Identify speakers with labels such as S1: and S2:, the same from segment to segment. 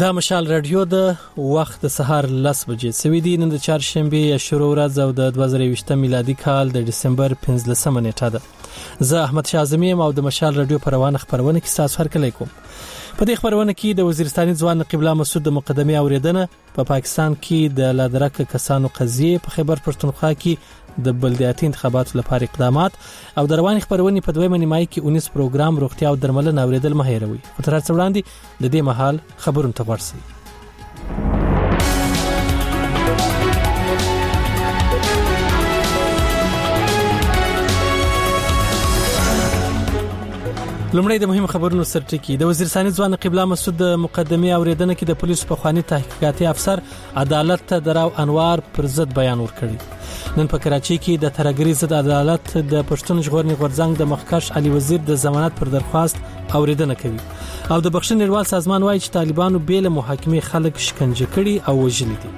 S1: دا مشال رادیو د وخت د سهار 10 بجې سوي دي نن د چهارشنبه شروع ورځ او د 2020 میلادي کال د دسمبر 15 نیټه ده. زه احمد شاه او د مشال رادیو پروانه خبرونه کې تاسو هرکلی کوم. په دې خبرونه کې د وزیرستاني ځوان نقیب الله مسعود د مقدمه اوریدنه په پاکستان کې د لادرک کسانو قضیه په خیبر پښتونخوا کې د بلدیاتي انتخاباتو لپاره اقدامات او د رواني خبرونه په دویمه نیمایي کې 19 پروګرام روغتیا او درملنه اوریدل مه هیروي. خو تر څو وړاندې د دې مهال خبرونه ته ورسئ. لومړی د مهم خبرونو سرټکی د وزیرستاني ځوان نقیب الله مسعود د مقدمه اوریدنه کې د پولیسو په خواني تحقیقاتي افسر عدالت ته دراو انوار پر ضد بیان ورکړی. نن په کراچۍ کې د ترګری ضد عدالت د پښتون ژغورنې غورځنګ د مخکښ علي وزیر د ضمانت پر درخواست اوریدنه کوي او د بخښنې نړیوال سازمان وایي چې طالبانو بیل محاکمې خلک شکنجه کړي او وژلي دي.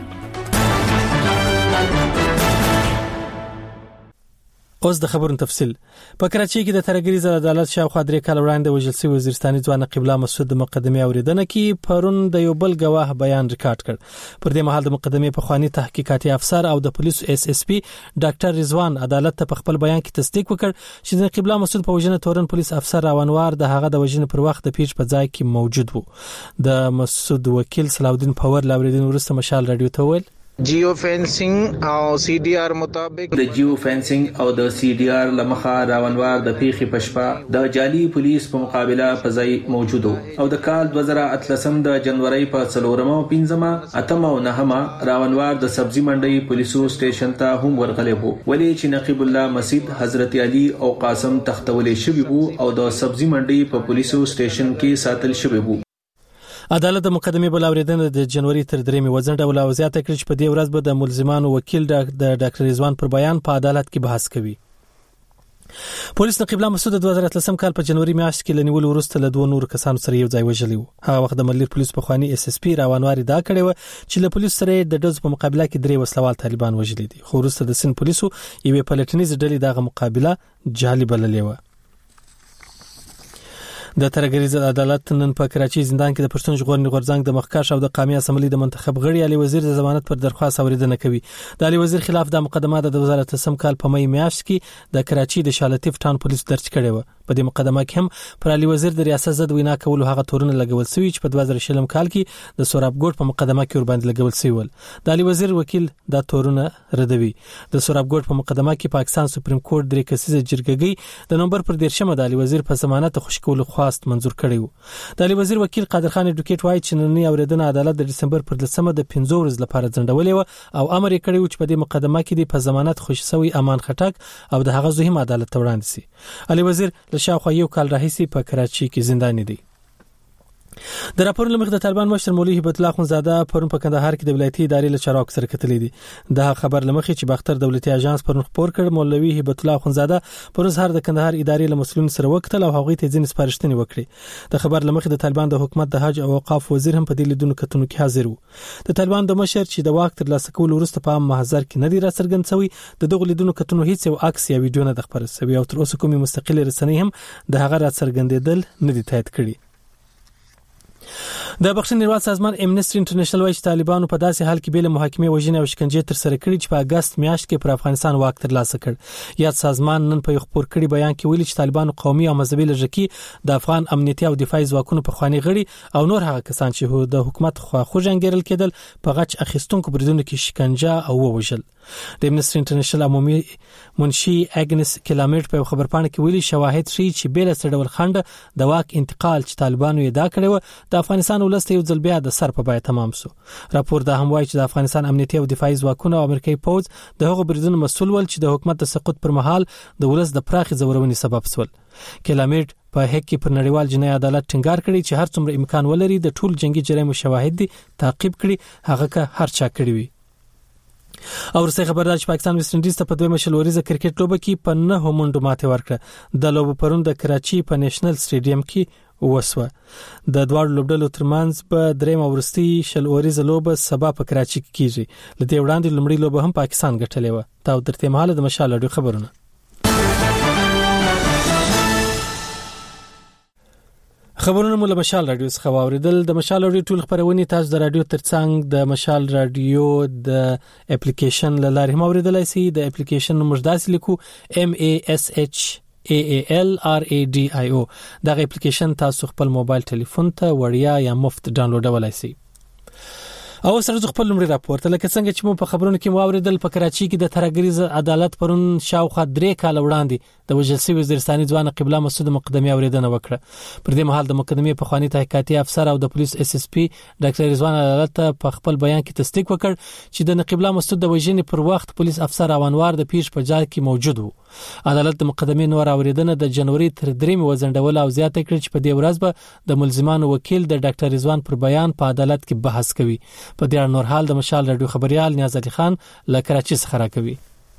S1: اوس د خبرونو تفصیل. په کراچۍ کې د ترګری ضد عدالت شاوخوا 3 کال وړاندې وژل شوی وزیرستاني ځوان نقیب الله مسعود د مقدمه اوریدنه کې پرون د یو بل گواه بیان ریکارډ کړ. پر دې مهال د مقدمه په خواني تحقیقاتي افسر او د پولیسو SSP ډاکټر رضوان عدالت ته په خپل بیان کې تصدیق وکړ چې د نقیب الله مسعود په وژنه تورن پولیس افسر راونوار د هغه د وژنې پر وخت د پیښ په ځای کې موجود وو. د مسعود وکیل صلاح الدین پاور لاوریدن ورسته مشال رادیو ته ویل
S2: جیو فینسینګ او CDR مطابق
S3: د جیو فینسینګ او د CDR لمخه راونوار د پیخي پشپا د جالي پولیس په مقابله په ځای موجود او د کال 2013 د جنوري په 4 او 15 اتم او 9 راونوار د سبزی منډي پولیسو سټیشن ته هم ورغلی وو ولی چې نقیب الله مسعود حضرت علي او قاسم تختولې شوی وو او د سبزی منډي په پولیسو سټیشن کې ساتل شوی وو.
S1: عدالت د مقدمه بل اوریدنه د جنوري تر 3 وزنده ولا وضعیت کړ چې په دې ورځ به د ملزمانو وکیل د ډاکټر رضوان پر بیان په عدالت کې بحث کوي. پولیس نقیب الله مسعود د 2013 کال په جنوري میاشت کې لنیول ورسته له 2 نور کسانو سره یو ځای وژلی وو. هغه وخت د ملیر پولیس په خواني SSP راونوار دا کړی و چې له پولیس سره د ډز په مقابله کې 3 وسلوال طالبان وژلي دي. خو ورسته د سن پولیسو یوې پلټنیز ډلې دغه مقابله جعلي بللې و. د ترګری ضد عدالت نن په کراچۍ زندان کې د پښتون ژغورنې غورځنګ د مخکښ او د قومي اسمبلی د منتخب غړي علي وزیر د ضمانت پر درخواست اوریدنه کوي. د علي وزیر خلاف د مقدمه د 2013 کال په مې میاشت کې د کراچۍ د شالتیف ټاون پولیس درج کړي و. په دې مقدمه کې هم پر علي وزیر د ریاست ضد وینا کولو هغه تورونه لګول شوی چې په 2020 کال کې د سوراب ګوټ په مقدمه کې ور باندې لګول شوی ول. د علي وزیر وکیل دا تورونه ردوي. د سوراب ګوټ په مقدمه کې پاکستان سپریم کورټ 3 کسیزه جرګګي د نومبر پر 10 د علي وزیر په ضمانت خوشکول خواست منزور کړي. د علي وزیر وکیل قادر خان اډوکیټ وایي چې نننی اوریدنه عدالت د دسمبر پر 10 د 15 ورځې لپاره ځنډولې و او امر یې کړی و چې په دې مقدمه کې د په ضمانت خوشی شوی امان خټک او د هغه زویم عدالت ته وړاندې شي. علي وزیر له شاوخوا یو کال راهیسې په کراچۍ کې زنداني دی. د راپور لمخ د طالبان مشر مولوی هبت الله خونزاده پرون په کندهار کې د ولایتي ادارې له چارواکو سره کتلې دي. د خبر لمخ چې باختر دولتي اژانس پرون خبر کړ مولوی هبت الله خونزاده پرون سهار د کندهار ادارې له مسؤلین سره وکتل او هغوی ته ځین سپارښتنې وکړي. د خبر لمخ د طالبان د حکومت د حج او اوقاف وزیر هم په دې لیدونکو کتنو کې حاضر وو. د طالبان د مشر چې د واک تر لاسه کول وروسته په محضر کې نه دی را څرګند شوی د دغه لیدونکو کتنو هیڅ یو عکس یا ویډیو نه د خبره شوی او تر اوسه کومه مستقله رسنۍ هم د هغه را څرګندېدل نه دي تایید کړي. د بخښنې نړیوال سازمان امنیسټي انټرنیشنل وایي چې طالبانو په داسې حال کې بیل محاکمې وژنې او شکنجې تر سره کړي چې په اگست میاشت کې پر افغانستان واک ترلاسه کړ. یاد سازمان نن په خبر کړي بیان کې ویلي چې طالبانو قومي او مذهبي لږکي د افغان امنیتي او دفاعي ځواکونو په خواني غړي او نور هغه کسان چې د حکومت خواخوږي انګیرل کېدل په غچ اخیستونکو بریدونو کې شکنجه او ووژل. د امنیسټي انټرنیشنل عمومي منشي اګنس کلامټ په خبر پاڼه کې ویلي شواهد ښیي چې بیل سره ډول خنډ د واک انتقال چې طالبانو یې دا کړی و د افغانستان ولسته یو ځل بیا د سر په بیه تمام شو. راپور دا هم وایي چې د افغانستان امنیتي او دفاعي ځواکونو او امریکایي پوځ د هغو بریدونو مسؤل ول چې د حکومت د سقوط پر مهال د ولس د پراخي ځورونې سبب شول. کلامټ په هک کې پر نړیوال جنایي عدالت ټینګار کړی چې هر څومره امکان ولري د ټول جنگي جرایمو شواهد دي تعقیب کړي هغه که هر چا کړی وي. او ورسې خبردار چې پاکستان ویسټ انډیز ته په دویمه شلوريزه کرکټ لوبه کې په 9 منډو ماته ورکړه. د لوب پرون د کراچۍ په نېشنل سټیډیم کې وسوه. د دوړ لوبډلو ترمنځ په درېمه ورستي شلوريزه لوبه سبا په کراچۍ کې کیږي. لته وړاندې لومړی لوبه هم پاکستان ګټلې و. تا درته مهاله د مشال اډو خبرونه خبرونه مو له مشال رادیو څخه واوریدل. د مشال رادیو ټول خبرونه تاسو د رادیو ترڅنګ د مشال رادیو د اپلیکیشن لاره هم اوریدلای شئ. د اپلیکیشن نوم داسې لیکو MASHALRADIO. دا اپلیکیشن تاسو خپل موبایل ټلیفون ته وړیا یا مفت ډاونلوډولای شئ. او سره خپل لمړي راپورته لکه څنګه چې مو په خبرونو کې واوریدل په کراچي کې د ترګریز عدالت پرون شاوخوا 3 کال وړاندې د وجل سوي وزیرستاني ځوان قبله مسعود مقدمي اوریدنه وکړه. پر دې مهال د مقدمي په خواني تحقیقاتي افسر او د پولیس SSP ډاکټر رضوان عدالت په خپل بیان کې تصدیق وکړ چې د قبله مسعود د وژنې پر وخت پولیس افسر روانوار د پیښ په ځای کې موجود و. عدالت د مقدمي نور اوریدنه د جنوري تر 3 وزنډول او زیاته کړ چې په دې ورځ به د ملزمانو وکیل د ډاکټر رضوان پر بیان په عدالت کې بحث کوي. په دې اړه نور حال د مشال رادیو خبريال نیاز علي خان له کراچي څخه راکوي.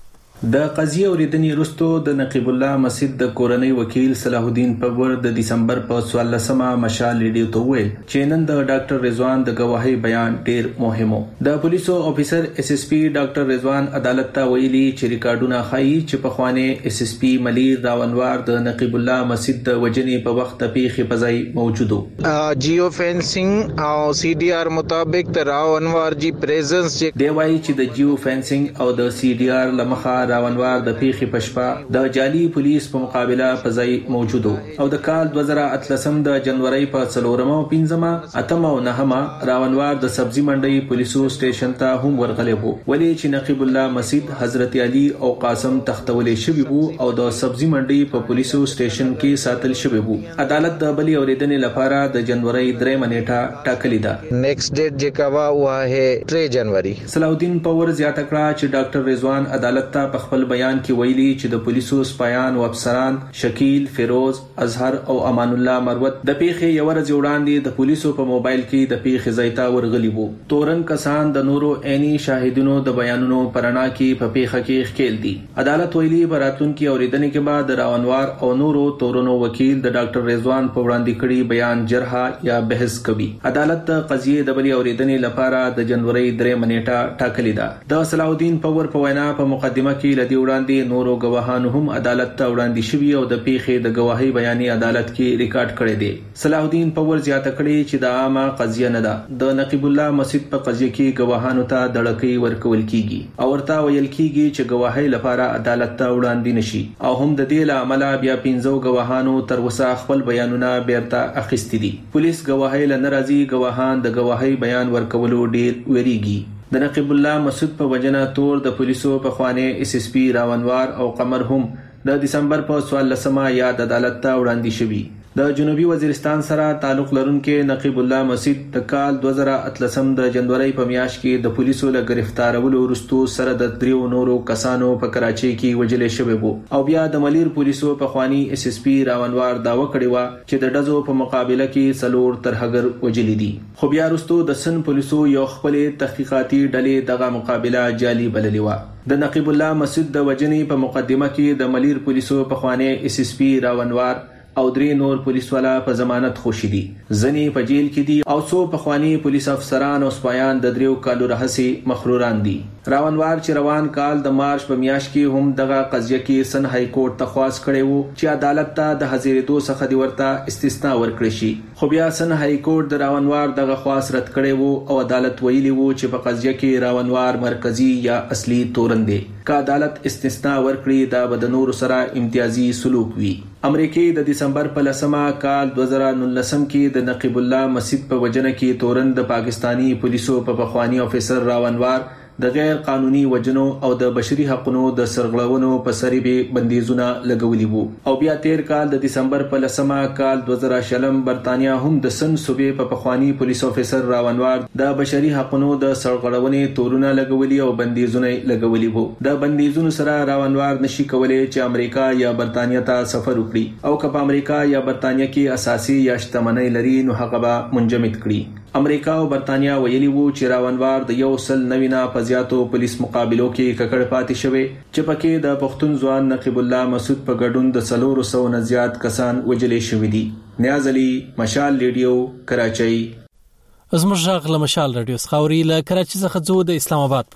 S3: د قضیه اوریدنې وروسته د نقیب الله مسعود د کورنۍ وکیل صلاح الدین پور د دسمبر په 14مه مشال ریډیو ته ویل چې نن د ډاکټر رضوان د گواهی بیان ډیر مهم و. د پولیسو افیسر SSP ډاکټر رضوان عدالت ته ویلي چې ریکارډونه ښایي چې په خوانه SSP ملیر راونوار د نقیب الله مسعود د وجنې په وخت پیښې په ځای موجود و.
S2: جیو فینسینګ او CDR مطابق د راونوار جی پریزنس
S3: دی وایي چې د جیو فینسینګ او د CDR لمخه راونوار د پیښې پښپا د جالي پولیس په مقابله په ځای موجود او د کال 2013 د جنوري په 4 او 5 اتم او 9 راونوار د سبزی منډي پولیسو سټیشن ته هم ورغلی وو. ولی چې نقیب الله مسعود حضرت علي او قاسم تختولې شوی وو او د سبزی منډي په پولیسو سټیشن کې ساتل شوی وو. عدالت د بلی اوریدنې لپاره د جنوري 3 نیټه ټاکلې ده.
S2: نیکسټ ډیټ چې کوا هوا ہے 3 جنوري.
S3: صلاح الدین پور زیاته کړه چې ډاکټر رضوان عدالت ته په خپل بیان کې ویلي چې د پولیسو سپایان او افسران شکیل، فیروز، اظهر او امان الله مروت د پیښې یو ورځ وړاندې د پولیسو په موبایل کې د پیښې ځای ته ورغلي وو. تورن کسان د نورو عیني شاهدونو د بیانونو پرانا کې په پیښه کې ښکیل دي. عدالت ویلي براتونکو اوریدنې کې بعد راونوار او نورو تورونو وکیل د ډاکټر رضوان په وړاندې کړي بیان جرحه یا بحث کوي. عدالت د قضیې د بلی اوریدنې لپاره د جنوري 3 نیټه ټاکلې ده. د صلاح الدین پور په وینا په مقدمه کې لدی وړاندې نورو گواهانو هم عدالت ته وړاندې شوي او د پیښې د گواهی بیانې عدالت کې ریکارډ کړي دي. صلاح الدین پور زیاته کړي چې د عامه قضیه نه ده. د نقیب الله مسعود په قضیه کې گواهانو ته دړکې ورکول کیږي او ورته ویل کیږي چې گواهی لپاره عدالت ته وړاندې نشي او هم د دې له عمله بیا 15 گواهانو تر وسه خپل بیانونه بیرته اخیستي دي. پولیس گواهی لناراضي گواهان د گواهی بیان ورکولو ډیر ویریږي. د نقیب الله مسعود په وجنه تور د پولیسو په خوانه SSP راونوار او قمر هم د دسمبر په 14مه یاد عدالت ته وړاندې شوي. د جنوبي وزیرستان سره تعلق لرونکي نقیب الله مسعود د کال 2013 د جنوري په میاشت کې د پولیسو له گرفتارولو وروسته سره د 3 نورو کسانو په کراچي کې وجلې شوی وو او بیا د ملیر پولیسو په خواني SSP راونوار داوا کړی و چې د ډزو په مقابله کې څلور ترهګر وجلې دي. خو بیا وروسته د سن پولیسو یو خپل تحقیقاتي ډلې دغه مقابله جعلي بللې و. د نقیب الله مسعود د وجنې په مقدمه کې د ملیر پولیسو په خواني SSP راونوار او 3 نور پولیس والا په ضمانت خوشي دي. ځنی په جیل کې دي او څو پخوانی پولیس افسران او سپایان د 3 کالو رهسي مخروران دي. راونوار چې روان کال د مارچ په میاشت کې هم دغه قضیه کې سن های کورټ ته خواست کړي وو چې عدالت ته د حاضرېدو څخه دی ورته استثناء ورکړي شي. خو بیا سن های کورټ د راونوار دغه خواست رد کړي وو او عدالت ویلي وو چې په قضیه کې راونوار مرکزی یا اصلي تورن دی. که عدالت استثناء ورکړي دا به د نور سره امتیازي سلوک وي. امریکای د دسمبر په 10 کال 2019 کې د نقیب الله مسعود په وجنه کې تورن د پاکستانی پولیسو په پخوانی افیسر راونوار د غیر قانوني وجنو او د بشري حقوقو د سرغړونو په سری به بندیزونه لګولي وو او بیا 13 کال د دسمبر په 10 کال 2020 برتانیا هم د سن صوبې په پخوانی پولیس افیسر راونوار د بشري حقوقو د سرغړونې تورونه لګولي او بندیزونه لګولي وو. د بندیزونو سره راونوار نشي کولای چې امریکا یا برتانیا ته سفر وکړي او که په امریکا یا برتانیا کې اساسي یا شتمنۍ لري نو هغه به منجمد کړي. امریکا او برتانیا ویلي وو چې راونوار د 190 په زیاتو پولیس مقابلو کې ککړ پاتې شوی چې پکې د پښتون ځوان نقیب الله مسعود په ګډون د 400 نه زیات کسان وجلې شوی دي. نیاز علي، مشال ریډیو، کراچۍ.
S1: زموږ غږ له مشال رادیو څخه اوري له کراچۍ څخه زو د اسلام آباد پر لور.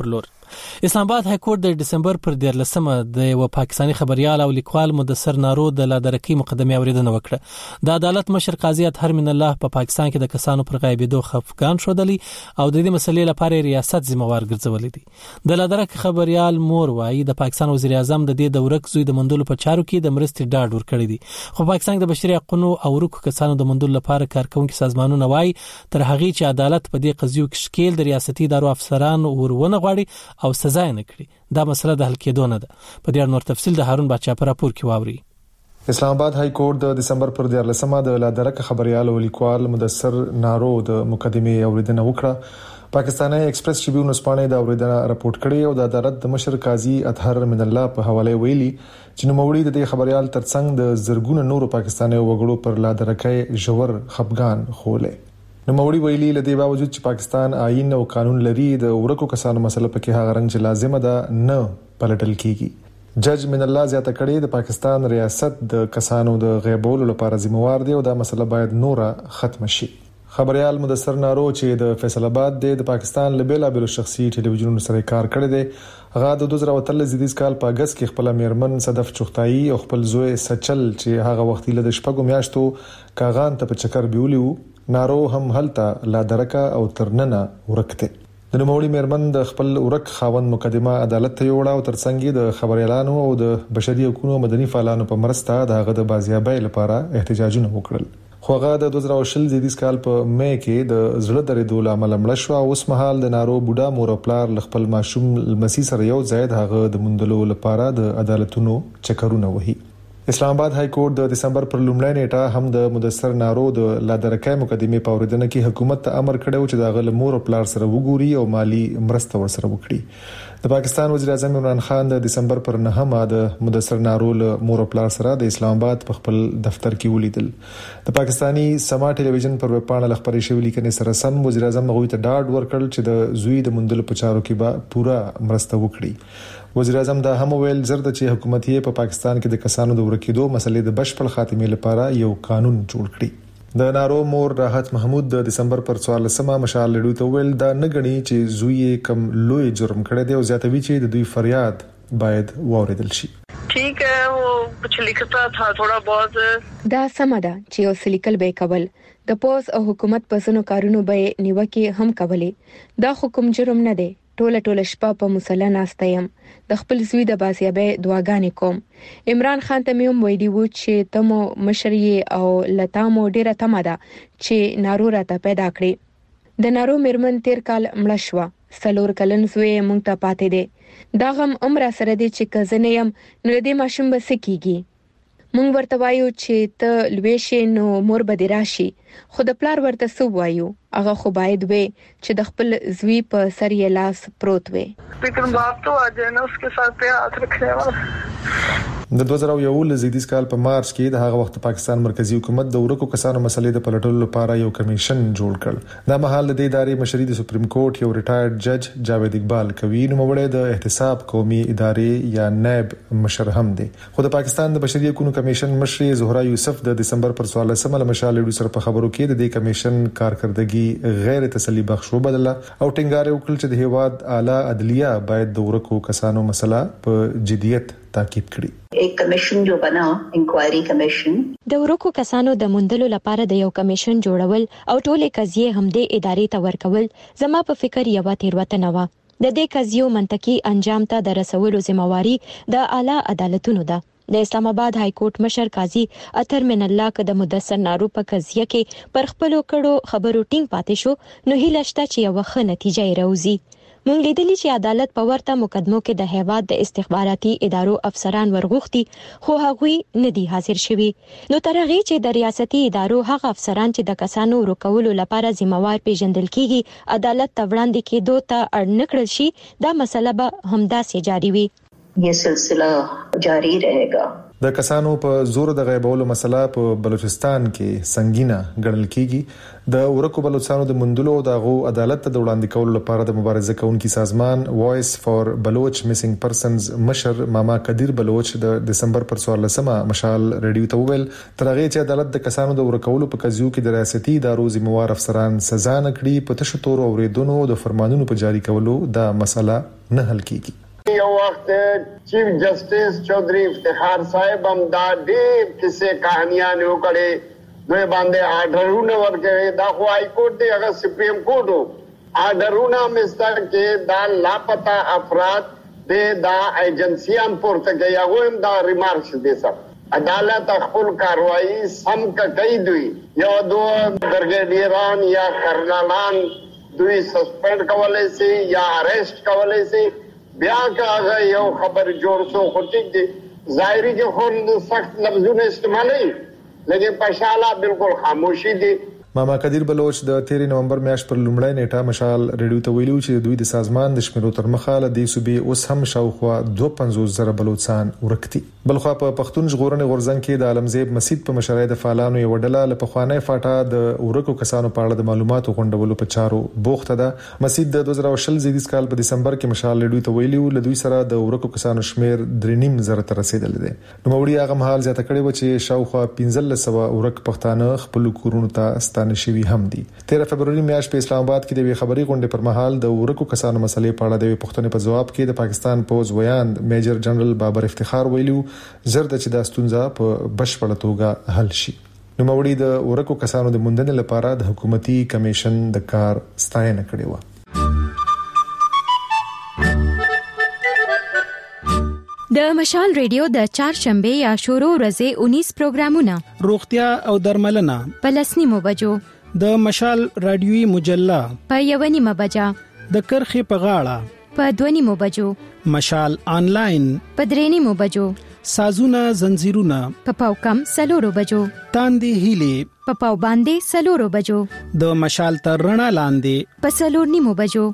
S1: اسلام آباد های کورټ د دسمبر پر 14مه د یو پاکستانی خبريال او لیکوال مدثر نارو د لادرکۍ مقدمه اوریدنه وکړه. د عدالت مشر قاضي اطهر من الله په پاکستان کې د کسانو پر غایبېدو خفقان شودلی او د دې مسلې لپاره ریاست ذمہوار ګرځولې دي. د لادرک خبريال مور وايي د پاکستان وزیر اعظم د دې د ورک زوی د مندلو په چارو کې د مرستې ډاډ ورکړی دي. خو پاکستان د بشري حقوقو او ورکو کسانو د مندلو لپاره کارکونکو سازمانونه وايي تر هغه چې عدالت په دې قضیو کې شکیل د ریاستي ادارو افسران ورونه غواړي او سزا نه کړي دا مسله د حل کېدو نه ده. په دې اړه نور تفصیل د هارون بچا پر راپور کې واوري.
S4: اسلام آباد های کورټ د دسمبر پر 14مه د لادرک خبريال او لیکوال مدثر نارو د مقدمه اوریدنه وکړه. پاکستاني ایکسپریس ټریبیون سپانې د اوریدنه راپورټ کړي او د عدالت د مشر قاضي اطهر من الله په حواله ویلي چې نوموړي د خبريال ترڅنګ د زرګونو نورو پاکستاني وګړو پر لادرکۍ ژور خفقان خوله. نوموړي ویلي لدی باوجود چې پاکستان آئین او قانون لري د ورکو کسانو مسله پکې هغه رنګ چې لازمه ده نه پلټل کیږي. جج من الله زیاته کړي د پاکستان ریاست د کسانو د غیبولو لپاره ذمہوار دی او دا مسله باید نوره ختم شي. خبريال مدثر نارو چې د فیصل آباد د پاکستان لبیلا بیل شخصي ټلویزیونونو سره کار کړی دی هغه د 2013 کال په اگست کې خپل میرمن صدف چختایي او خپل زوی سچل چې هغه وخت له شپږو میاشتو کاغان ته په چکر بیولیو نارو هم هلته لادرکا او ترننه ورکته. د نوموړي میرمن د خپل ورک خاوند مقدمه عدالت ته یوړه او ترڅنګ د خبريالانو او د بشري حقوقو مدني فعالانو په مرسته د هغه د بازیابۍ لپاره احتجاجونه وکړل. خو هغه د 2020 کال په مې کې د زړه درېدو لامل مړ شو او اوس مهال د نارو بوډا مور او پلار خپل ماشوم لمسی سره یو ځای د هغه د مندلو لپاره د عدالتونو چکرونه وهي. اسلام آباد های کورټ د دسمبر پر لومړۍ نیټه هم د مدثر نارو د لادرکۍ مقدمه په اوریدنه کې حکومت ته امر کړو چې د غل مور او پلار سره وګوري او مالی مرسته ورسره وکړي. د پاکستان وزیر اعظم عمران خان د دسمبر پر 9مه د مدثر نارو له مور او پلار سره د اسلام آباد په خپل دفتر کې ولیدل. د پاکستانی سما ټلویزیون پر ویب پاڼه خبري شوې لیکنې سره سم وزیر اعظم غوي ته ډاډ ورکړ چې د زوی د مندل په چارو کې به پورا مرسته وکړي. وزیر اعظم دا هم ویل زرد چې حکومت یې په پاکستان کې د کسانو د ورکېدو مسلې د بشپړ خاتمه لپاره یو قانون جوړ کړي. د نارو مور راحت محمود د دسمبر پر 14مه مشال لډو ته ویل دا نه غني چې زوی کم لوی جرم کړی دی او زیاتوي چې د دوی فریاد باید واوریدل شي.
S5: ٹھیک ہے وہ کچھ لکھتا تھا تھوڑا بہت
S6: دا سمدا چې یو سلیکل به کول د پوز او حکومت په سونو کارونو به نیوکه هم کولې. دا حکم جرم نه دی. ټوله شپه په مصلی ناستیم د خپل زوی د باسیابه دعاګانې کوم. عمران خان ته مې ویلي و چې تمو مشري او لتامو ډیره تمه ده چې نارو راته پیدا کړي. د نارو میرمن تیر کال مړ شو. سلور کلن زوی مونږ ته پاتې دی. دا غم عمر سره دی چې کزنه يم نو دې ماشوم به سکیږي. مونږ ورته وایو چې ته لوي شې نو مور به دی راشي. خو د پلار ورته سو وایو هغه خو باید وي چې د خپل زوی په سر یې لاس پروت وي.
S5: لیکن باپ تو اجه نه اس کے ساتھ پہ ہاتھ رکھنے والا.
S4: د 2011 کال په مارچ کې د هغه وخت پاکستان مرکزی حکومت د ورکو کسانو مسلې د پلټلو لپاره یو کمیشن جوړ کړ. دا مهال د ادارې مشري د سپریم کورټ یو ریټایرډ جج جاوید اقبال کوي نو مړی د احتساب قومي ادارې یا نیب مشر هم دی. خو د پاکستان د بشري حقوقو کمیشن مشر زهرا یوسف د دسمبر پر 14مه مشال لډو سره په خبرو کې د دې کمیشن کارکردګي غیر تسلی بخش وبدله او ټینګار وکړ چې د هیواد اعلی عدلیه باید د ورکو کسانو مسله په جدیت تاکید کړي.
S7: एक कमीशन जो बना इंक्वायरी कमीशन
S8: د ورکو کسانو د مندلو لپاره د یو کمیشن جوړول او ټولې قضیې همدې ادارې ته ورکول زما په فکر یو تیروتنه و. د دې قضیو منطقي انجام ته د رسولو ذمہواری د اعلی عدالتونو ده. د اسلام آباد های کورټ مشر قاضي اطهر من الله ک د مدثر نارو په قضیه کې پر خپل کړو خبرو ټینګ پاتې شو نو هیله شته چې یو ښه نتیجه راوځي. مونږ لیدلی چې عدالت په ورته مقدمو کې د هیواد د استخباراتي ادارو افسران ورغوښتي خو هغوی نه دي حاضر شوي. نو تر هغه چې د ریاستي ادارو هغه افسران چې د کسانو ورکولو لپاره ذمہوار پیژندل کیږي عدالت ته وړاندې کېدو ته اړ نه کړل شي دا مسله به همداسې جاری وي.
S7: یہ سلسلہ جاری رہے گا.
S4: د کسانو په زور د غیبولو مسله په بلوچستان کې سنگینه ګڼل کیږي. د ورکو بلوچستانو د مندلو او د غو عدالت ته وړاندې کولو لپاره د مبارزه کوونکي سازمان وایس فار بلوچ میسنګ پرسنز مشر ماما قدیر بلوچ د دسمبر پر 14مه مشال ریډیو ته وویل تر هغه چې عدالت د کسانو د ورکولو په قضیو کې د ریاستي ادارو ذمہوار افسران سزا نه کړي په تشو تور اوریدونو د فرمانونو په جاری کولو دا مسله نه حل کیږي.
S9: یو وخت چیف جسټس چودھری افتخار صاحب هم دا ډېر کیسه کہانیاں وکړي دوی باندې آرډرونه ورکړي دا خو هائی کورټ دی هغه سپریم کورټ آرډرونه مستر کې دا لاپتا افراد د دا ایجنسیان پورته کوي هغه هم دا ریمارکس دي سر عدالت خپل کاروایی سم کوي دوی یو دوه برګیډیران یا کرنلان دوی سسپند کولای شي یا اریسټ کولای شي بیا کاغه یو خبر جوړ شو خو ټیک دی ظاهري کې خو سخت لفظونه استعمالي لکه پښاله بالکل خاموشي دي.
S4: ماما قدیر بلوچ د 13 نومبر میاشت پر لومړی نیټه مشال ریډیو ته ویلو چې دوی د سازمان د شمیرو تر مخه له دې صوبې اوس هم شاوخوا 250,000 بلوچستان ورکتي. بلخوا په پښتون ژغورنې غورځنګ کې د عالمزیب مسجد په مشرۍ د فعالانو یو ډله له پخوانۍ فاټا د ورکو کسانو په اړه د معلوماتو غونډولو په چارو بوخته ده. مسجد د 2020 زیږدیز کال په دسمبر کې مشال ریډیو ته ویلو له دوی سره د ورکو کسانو شمیر 3.5 ته رسیدل دي. نو موري هغه مهال زیاته کړي و چې شاوخوا 1500 ورک پښتانه خپل کورونو ته ستانه شوي هم دي. 13 فبرवरी میاشت په اسلام آباد کې د خبري غونډې پر مهال د ورکو کسانو مسلې په اړه د پښتنې په جواب کې د پاکستان پوز ویاند میجر جنرال بابر افتخار ویلو زرد چې د ستونزه په بشپړه توګه حل شي. نو موري د ورکو کسانو د موندنې لپاره د حکومتي کمیشن د کار ستاینه کړې و.
S8: د مشال ریډیو د چهارشنبه یا شروع ورځې 19 پروګرامونه
S10: روغتیا او درملنه
S8: په 10 بجو
S10: د مشال رادیوي مجله
S8: په 1 بجا
S10: د کرخې په غاړه
S8: په 2 بجو
S10: مشال آنلاین
S8: په 3 بجو
S10: سازونه زنجیرونه
S8: په پاو کم 4 بجو
S10: تاندې هیلې
S8: په پاو باندې 4 بجو
S10: د مشال تر رڼا لاندې
S8: په 4 بجو.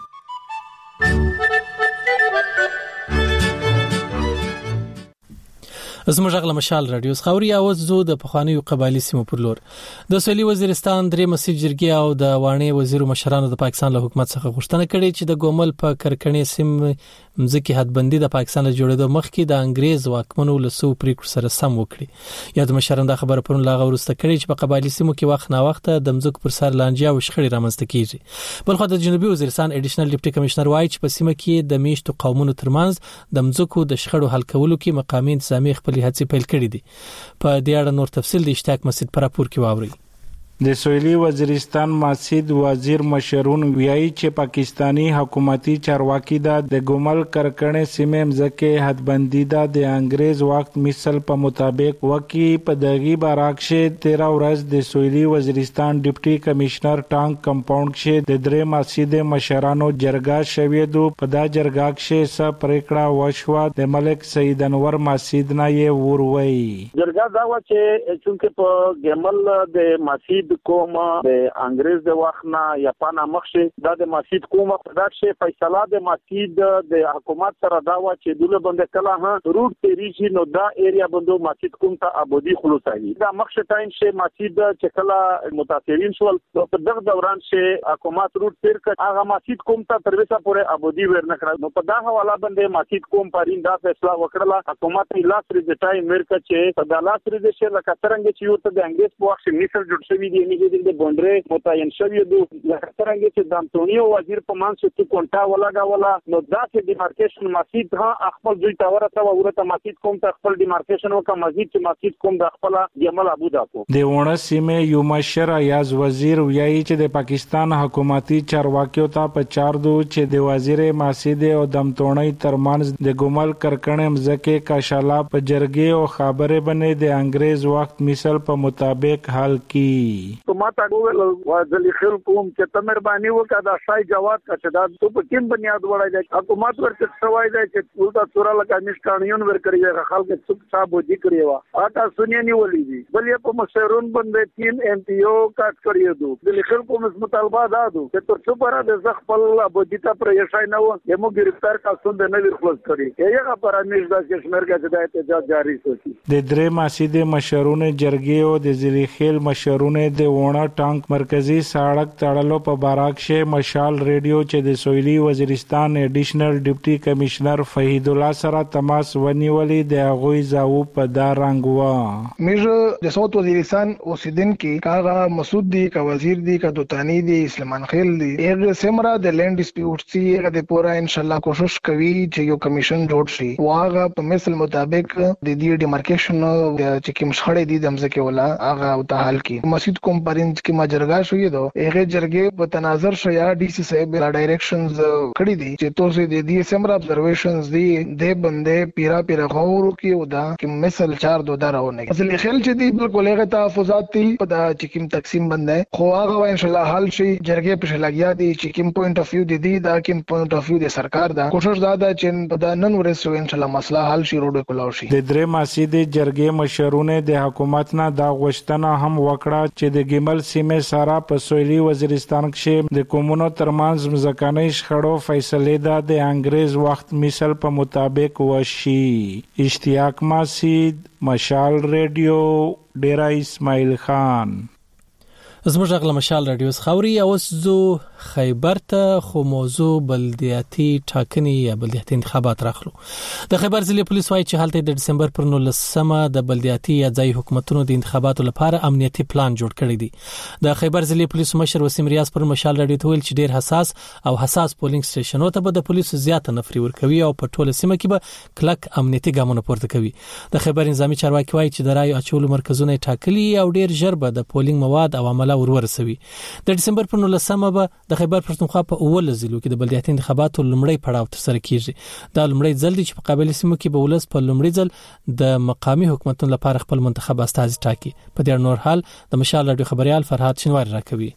S1: زموږ غل مشال رادیو خوري اواز زو د پخوانیو قبایلی سیمو پر لور د سویلي وزیرستان درې مسیب جرګي او د وانی وزیر مشرانو د پاکستان له حکومت څخه غوښتنه کړې چې د ګومل په کرکنې سیم مځکه حدبندي د پاکستان له جوړېدو مخکې د انګريز واکمنو له سو پریکړو سره سم وکړي. یا د مشرانو د خبره پرون لاغه ورسته کړي چې په قبایلی سیمو کې وخت نه وخت د مځکو پر سر لانجه او شخړې رامنځته کیږي. بلخو د جنوبي وزیرستان اډیشنل ډیپټي کمشنر وایي چې په سیمه کې د میشتو قومونو ترمنځ د مځکو د شخړو حل کولو کې مقامي انتظامی خپل هڅې پیل کړې دي. په دې اړه نور تفصیل د اشتیاق مسجد پر راپور کې واوري.
S10: د سویلي وزیرستان مسجد وزیر مشرون ویایي چې پاکستانی حکومتي چارواکي د ګومل کرکنې سیمې مځکه حدبندي د انګريز وخت مثل په مطابق وکي په دغه باراکشه 13 ورځ د سویلي وزیرستان ډیپټي کمشنر ټانک کمپاوند کې د درې مسجد مشرانو جرګه شوې دو په دا جرګه کې څه پریکړه وشوه د ملک سید انور مسجد نه یې وروي.
S11: جرګه دا و چې چونکه په ګمل د مسجد کومه د انګريز د وخت نه یا پانا مخشه د مسجد کومه دا چې فیصله د مسجد د حکومت سره دا و چې دوله باندې کله ها روټ تیریږي نو دا ایریا باندې مسجد کوم ته ابودي خلاصي دا مخشه ټایم چې مسجد چې کله متاثرین شول په دغه دوران چې حکومت روټ تیر کړ هغه مسجد کوم ته تر وسه پورې ابودي ورنکړه نو په دا حواله باندې مسجد کوم پرین دا فیصله وکړه حکومت لاس ری د ټایم ورکړ چې په دلاس ری د شر لکترنګ چې یو ته د انګريز په وخت مثل جوړ شوی دی نه د بونډره متعین شوی دی لکترنګ چې د انټونیو وزیر په مانسو کې کونټا ولاګاولا نو دا چې ډیمارکیشن مسجد ها خپل دوی تاورته ورته مسجد کوم ته خپل ډیمارکیشن وکړه مسجد چې مسجد کوم د خپل جمل ابو داکو
S10: د ونه سیمه یو مشر ایاز وزیر ویایي چې د پاکستان حکومتي چارواکیو ته په چار دو چې د وزیر مسجد او دمتونی ترمنځ د ګومل کرکنې مځکه کاشاله په جرګې او خبره بنې د انګريز وخت مثل په مطابق حل کی.
S11: تو ما تا ویل ځلې خل کوم چې ته مهرباني وکړه دا شای جواب کا چې دا تو په کوم بنیاد وړای دی حکومت ورته سوای دی چې ټول تاسو لکه نش قانون ور کړی خلک څوک صاحب وځي کړی وا اته سنې نیولې دي بل یې په مسیرون باندې 3 ایم پی او کټ کړی دو ځلې خل کوم مطالبه دادو چې تر څو پر د خپل ابوجیتا پر یشای نه و یمو گرفتار کا سند نه ورخلص کړی یغه پر امیر د کشمیر کا د احتجاج جاری شو
S10: د درې ماسیده مشرونه جرګې او د ځلې خل مشرونه د وونه ټانک مرکزی سړک تړلو په باراکشه مشال ریډیو چې د سویلي وزیرستان ایډیشنل ډیپټي کمشنر فهید الله سره تماس ونیولې د غوي زاو په دار رنگوا
S12: میر د صوت وزیرستان اوسیدونکو کاغه مسعود دی کا وزیر دی کا دوتانی دی اسلمان خیل دی هغه سمرا د لینډ ډیسپیوټ سی هغه د پورا ان شاء الله کوشش کوي چې یو کمیشن جوړ شي واغه په مثل مطابق د دې ډیمارکیشن چې کوم شخړې دي د مزکه ولا هغه او ته حل کی مسجد کمپارینز کې ما جرګه شوې دو هغه جرګې په تناظر شیا ډي سي صاحب ډایریکشنز کړی دي چې توسه د دې سمرا ابزرویشنز دي د بندې پیرا غورو کې ودا چې مثل 4 2 راونه اصل خیال چې دي بالکل هغه تحفظات دي په دا چې کوم تقسیم بندې خو هغه ان شاء الله حل شي جرګې په شلګیا دي چې کوم پوینټ اف ویو دي دا کوم پوینټ اف ویو د سرکار دا کوشش دا چې په دا نن ورسو ان شاء الله مسله حل شي روډ کولاو شي
S10: د درې ماسیده جرګې مشرونه د حکومت نه دا غوښتنه هم وکړه چې د ګمل سیمه سره په سویلي وزیرستان کې د کومونو ترمنځ مزکانه شخړو فیصله ده د انګريز وخت مثال په مطابق وشي اشتیاق ماسید مشال ریډیو ډیرا اسماعیل خان
S1: زموږ غل مشال رادیو خوري او زو خیبر ته خو موضوع بلدیاتي ټاکنې یا بلدیاتي انتخابات راخلو د خیبر ضلع پولیس وايي چې حالت د دسمبر پر 19مه د بلدیاتي یا ځای حکومتونو د انتخاباتو لپاره امنیتي پلان جوړ کړی دی د خیبر ضلع پولیس مشر وسیم ریاض پر مشال رادیو ته ویل چې ډیر حساس پولینګ سټیشنونو ته به د پولیسو زیاته نفري ورکوي او په ټوله سیمه کې به کلک امنیتي ګامونه پورته کوي د خیبر نظامی چارواکي وايي چې د رایو اچولو مرکزونه ټاکلي او ډیر ژر به د پولینګ مواد او عمله ورسوي د دسمبر پر 19مه به د خیبر پښتونخوا په اول ضلعو کې د بلدیاتي انتخاباتو لومړی پړاو ترسره کیږي دا لومړی ځل دی چې په قبایلی سیمو کې به ولس په لومړي ځل د مقامی حکومتونو لپاره خپل منتخب استازي ټاکي په دې نور حال د مشال رادیو خبريال فرهاد شنواری راکوي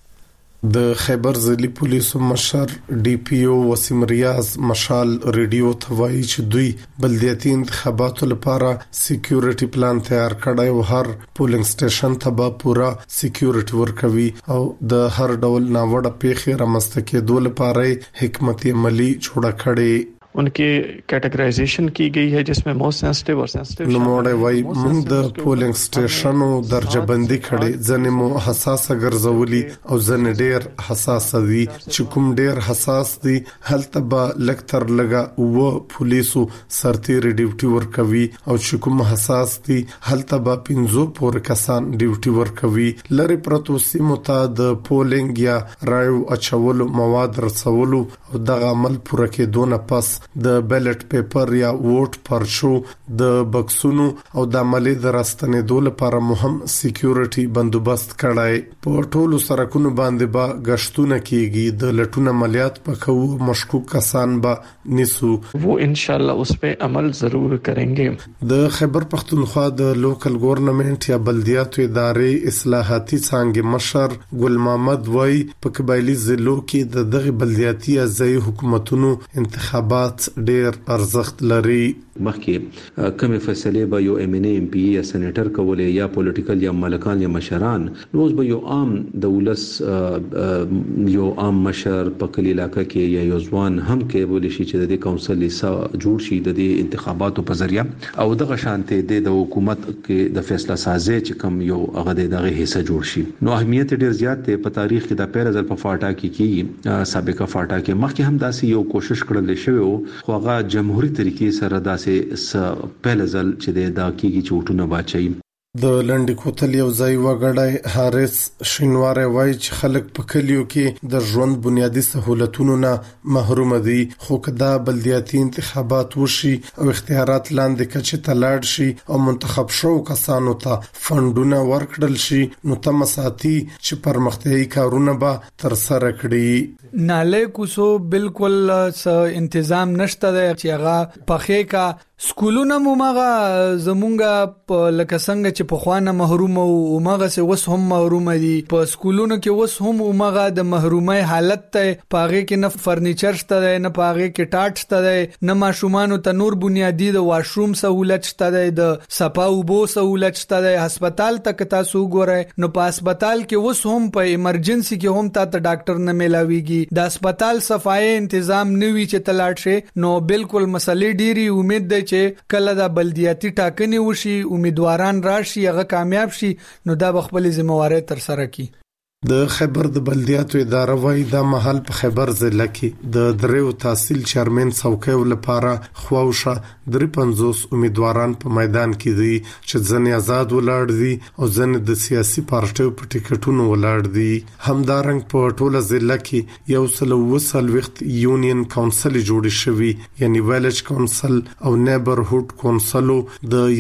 S13: د خیبر ضلع پولیسو مشر ډي پی او وسیم ریاض مشال ریډیو ته وایي چې دوی بلدیاتي انتخاباتو لپاره سکیورټي پلان تیار کړی او هر پولینګ سټیشن ته به پورا سکیورټي ورکوي او د هر ډول ناوړه پیښې رامنځته کېدو لپاره حکمت عملی جوړه کړي
S14: उनकी कैटेगराइजेशन की गई है जिसमें मोस्ट सेंसिटिव और सेंसिटिव
S13: نوموړی وایي موږ د پولینګ سټیشنو درجه بندي کړي ځنې مو حساسه ګرځولي او ځنې ډیر حساسه دي چې کوم ډیر حساس دي هلته به لکتر لګه و پولیسو سرتیري ډیوټي ورکوي او چې کوم حساس دي هلته به 15 پورې کسان ډیوټي ورکوي لری پرتو سیمو ته د پولینګ یا رایو اچولو مواد رسولو او دغه عمل پوره کېدو نه پس د بیلټ پیپر یا ووټ پرچو د بکسونو او د عملي درستنېدو لپاره مهم سکیورټي بندوبست کړای په ټولو سرکونو باندې با غشتونه کیږي د لټون عملیات پکو مشکوک کسان به نیسو
S14: वो इंशाल्लाह उस पे अमल जरूर करेंगे
S13: د خیبر پختونخوا د لوکل ګورنمنت یا بلدیاتو ادارې اصلاحاتي څنګه مشر ګل محمد وای په قبایلی ضلعو کې دغه بلدیاتي ځای حکومتونو انتخابات ډیر ارزښت لري
S15: مخکې کومه فیصله به یو ام ان ام پی یا سېنیټر کولې یا پولیټیکل یا ملکان یا مشران روز به یو عام دولس یو عام مشر په کلی علاقې کې یا یو ځوان هم کې بولی شي چې د کونسل حصہ جوړ شي د انتخاباتو په ذریعہ او دغه شانته د حکومت کې د فیصله سازي چې کوم یو هغه دغه حصہ جوړ شي نو اهمیت ډیر زیات دی په تاریخ کې د پیره ځل په فاټا کې سابقه فاټا کې مخکې هم داسې یو کوشش کړل شوی خو هغه جمهوریت طریقې سره داسې پهل ځل چې دا کیږي چې وټونه باچي
S13: د لنډ کوتل یو ځای وګړی حارث شینواره وایي چې خلک په کلیو کې د ژوند بنیادی سہولتونو نه محروم دي خو کدا بلدیاتي انتخابات وشي او اختیارات لاندې کچې ته لاړ شي او منتخب شو کسانو ته فندونه ورکړل شي نو تم ساتي چې پرمختیايي کارونه به تر سره کړي
S16: ناله کوسو بالکل انتظام نشته چې هغه پخې کا سکولونه مو ماغه زمونږه په لکه څنګه چې په خوانه محروم او ماغه سه وس هم محروم دي په سکولونو کې وس هم ماغه د محرومي حالت ته پاغه کې نه فرنیچر شته نه پاغه کې ټاټ شته نه ماشومان ته نور بنیادی د واشروم سہولت شته د صفا او بو سہولت شته هسپتال تک تاسو ګورئ نو په هسپتال کې وس هم په ایمرجنسي کې هم ته ډاکټر نه ملاويږي د هسپتال صفای تنظیم نوي چې تلاټ شي نو بالکل مسلې ډيري امید ده چې کله د بلدیاتي ټاکنې وشي امیدواران راشي هغه کامیاب شي نو دا خپل ذمہواری تر سره کوي
S13: د خیبر د بلدیاتو اداره وایي دا محل په خیبر ضلع کې د دریو تحصیل چیرمن څوکۍ لپاره خواوشه 350 امیدواران په میدان کې دي چې ځنې آزاد ولاړ دي او ځنې د سیاسي پارټیو په ټیکټونو ولاړ دي همدارنګ په ټوله ضلع کې یو سل وسل وخت یونین کونسل جوړ شوی یعنی ویلج کونسل او نیبرهود کونسل د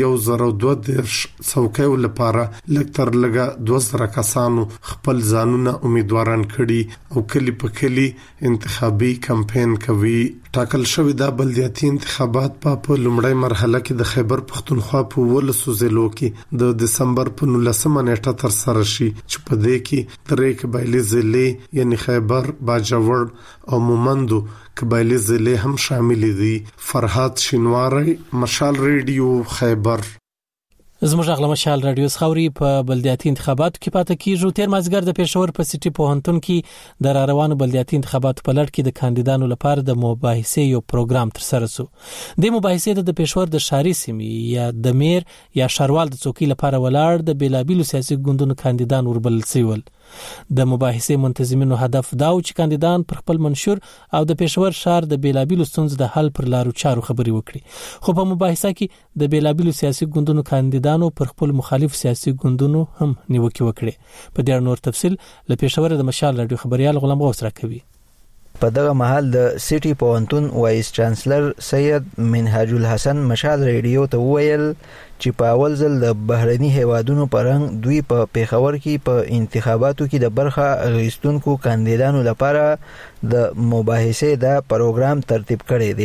S13: 1022 څوکۍ لپاره لکتر لګه 2000 کسانو خپل ځانونه امیدواران کړي او کلی په کلی انتخابي کمپاین کوي ټاکل شوی دا بلدیاتي انتخابات په لومړی مرحله کې د خیبر پختونخوا په ولسو ضلعو کې د دسمبر په 19 نیټه تر سره شي چې په دې کې درې قبایلی ضلع یعنی خیبر باجوړ او مومندو قبایلی ضلع هم شامل دي فرحات شینواری مشال ریډیو خیبر
S1: زموږ اغلمه شال رادیو خوري په بلدیاتي انتخاباتو کې پاتې کیږي تیر مازګر د پېښور په سټي پوهنتون کې د روانو بلدیاتي انتخاباتو په لړ کې د کاندیدانو لپاره د مباحثې یو پروګرام تر سره شو د مباحثې د پېښور د شهري سیمې یا د میر یا شاروال د څوکۍ لپاره ولاړ د بیلابیلو سیاسي ګوندونو کاندیدان وربل سیول د مباحثې منتظمینو هدف دا و چې کاندیدان پر خپل منشور او د پېښور شهر د بیلابیلو ستونزو د حل پر لارو چارو خبري وکړي خو په مباحثه کې د بیلابیلو سیاسي ګوندونو کاندیدانو پر خپل مخالف سیاسي ګوندونو هم نیوکه وکړي په ډېر نور تفصيل ل پېښور د مشال رادیو خبريال غلام غوث راکوي
S17: په دغه محل د سټي پوهنتون وایس چانسلر سید منهاج الحسن مشال ریډیو ته ویل چې په اول ځل د بهرني هیوادونو پرنګ دوی په پیښور کې په انتخاباتو کې د برخه اخیستونکو کاندیدانو لپاره د مباحثې د پروګرام ترتیب کړی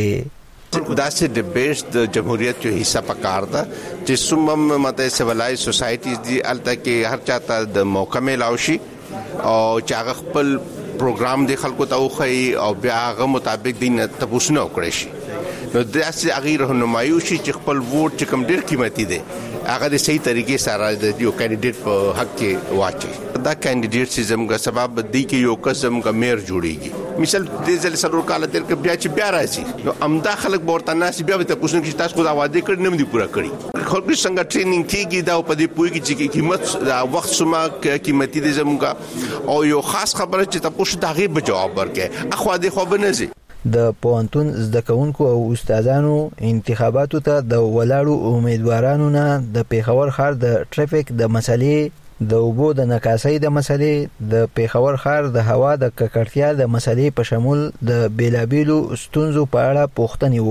S17: دی
S18: دا سه ډیبیټ د جمهوریت یو حصہ پکار ده چې سومم مته سیولای سوسایټیز دی الته کې هر چاته د موقع ملاوي او چې هغه خپل پروګرام د خلکو ته وخی او بیا هغه مطابق دین تاسو نه وکړئ شي نو د اصلي غیر رهنمایي شي چې خپل ووټ چې کوم ډیر قیمتي دی هغه د صحیح طریقې سره د یو کینډیډیټ په حق کې واچي دا کینډیډیټ سیزم کا سبب دی کې یو قسم کا میر جوړیږي مثال د ځل سرور کال تر کې بیا چې بیا راځي نو امدا خلک ورته ناس بیا ته پوښتنه کوي تاسو خو دا وعده کړی نه دی پورا کړی خلک څنګه ټریننګ کیږي دا په دې پوي کې چې قیمت دا وخت سما قیمتي دي زموږه او یو خاص خبره چې تاسو دا غي به جواب ورکړي اخو دې خو به نه زی
S17: د پوهنتون زده کوونکو او استادانو انتخاباتو ته د ولاړو امیدوارانو نه د پیښور ښار د ټریفیک د مسلې د اوبو د نکاسۍ د مسلې د پیښور ښار د هوا د ککړتیا د مسلې په شمول د بیلابیلو ستونزو په اړه پوښتنې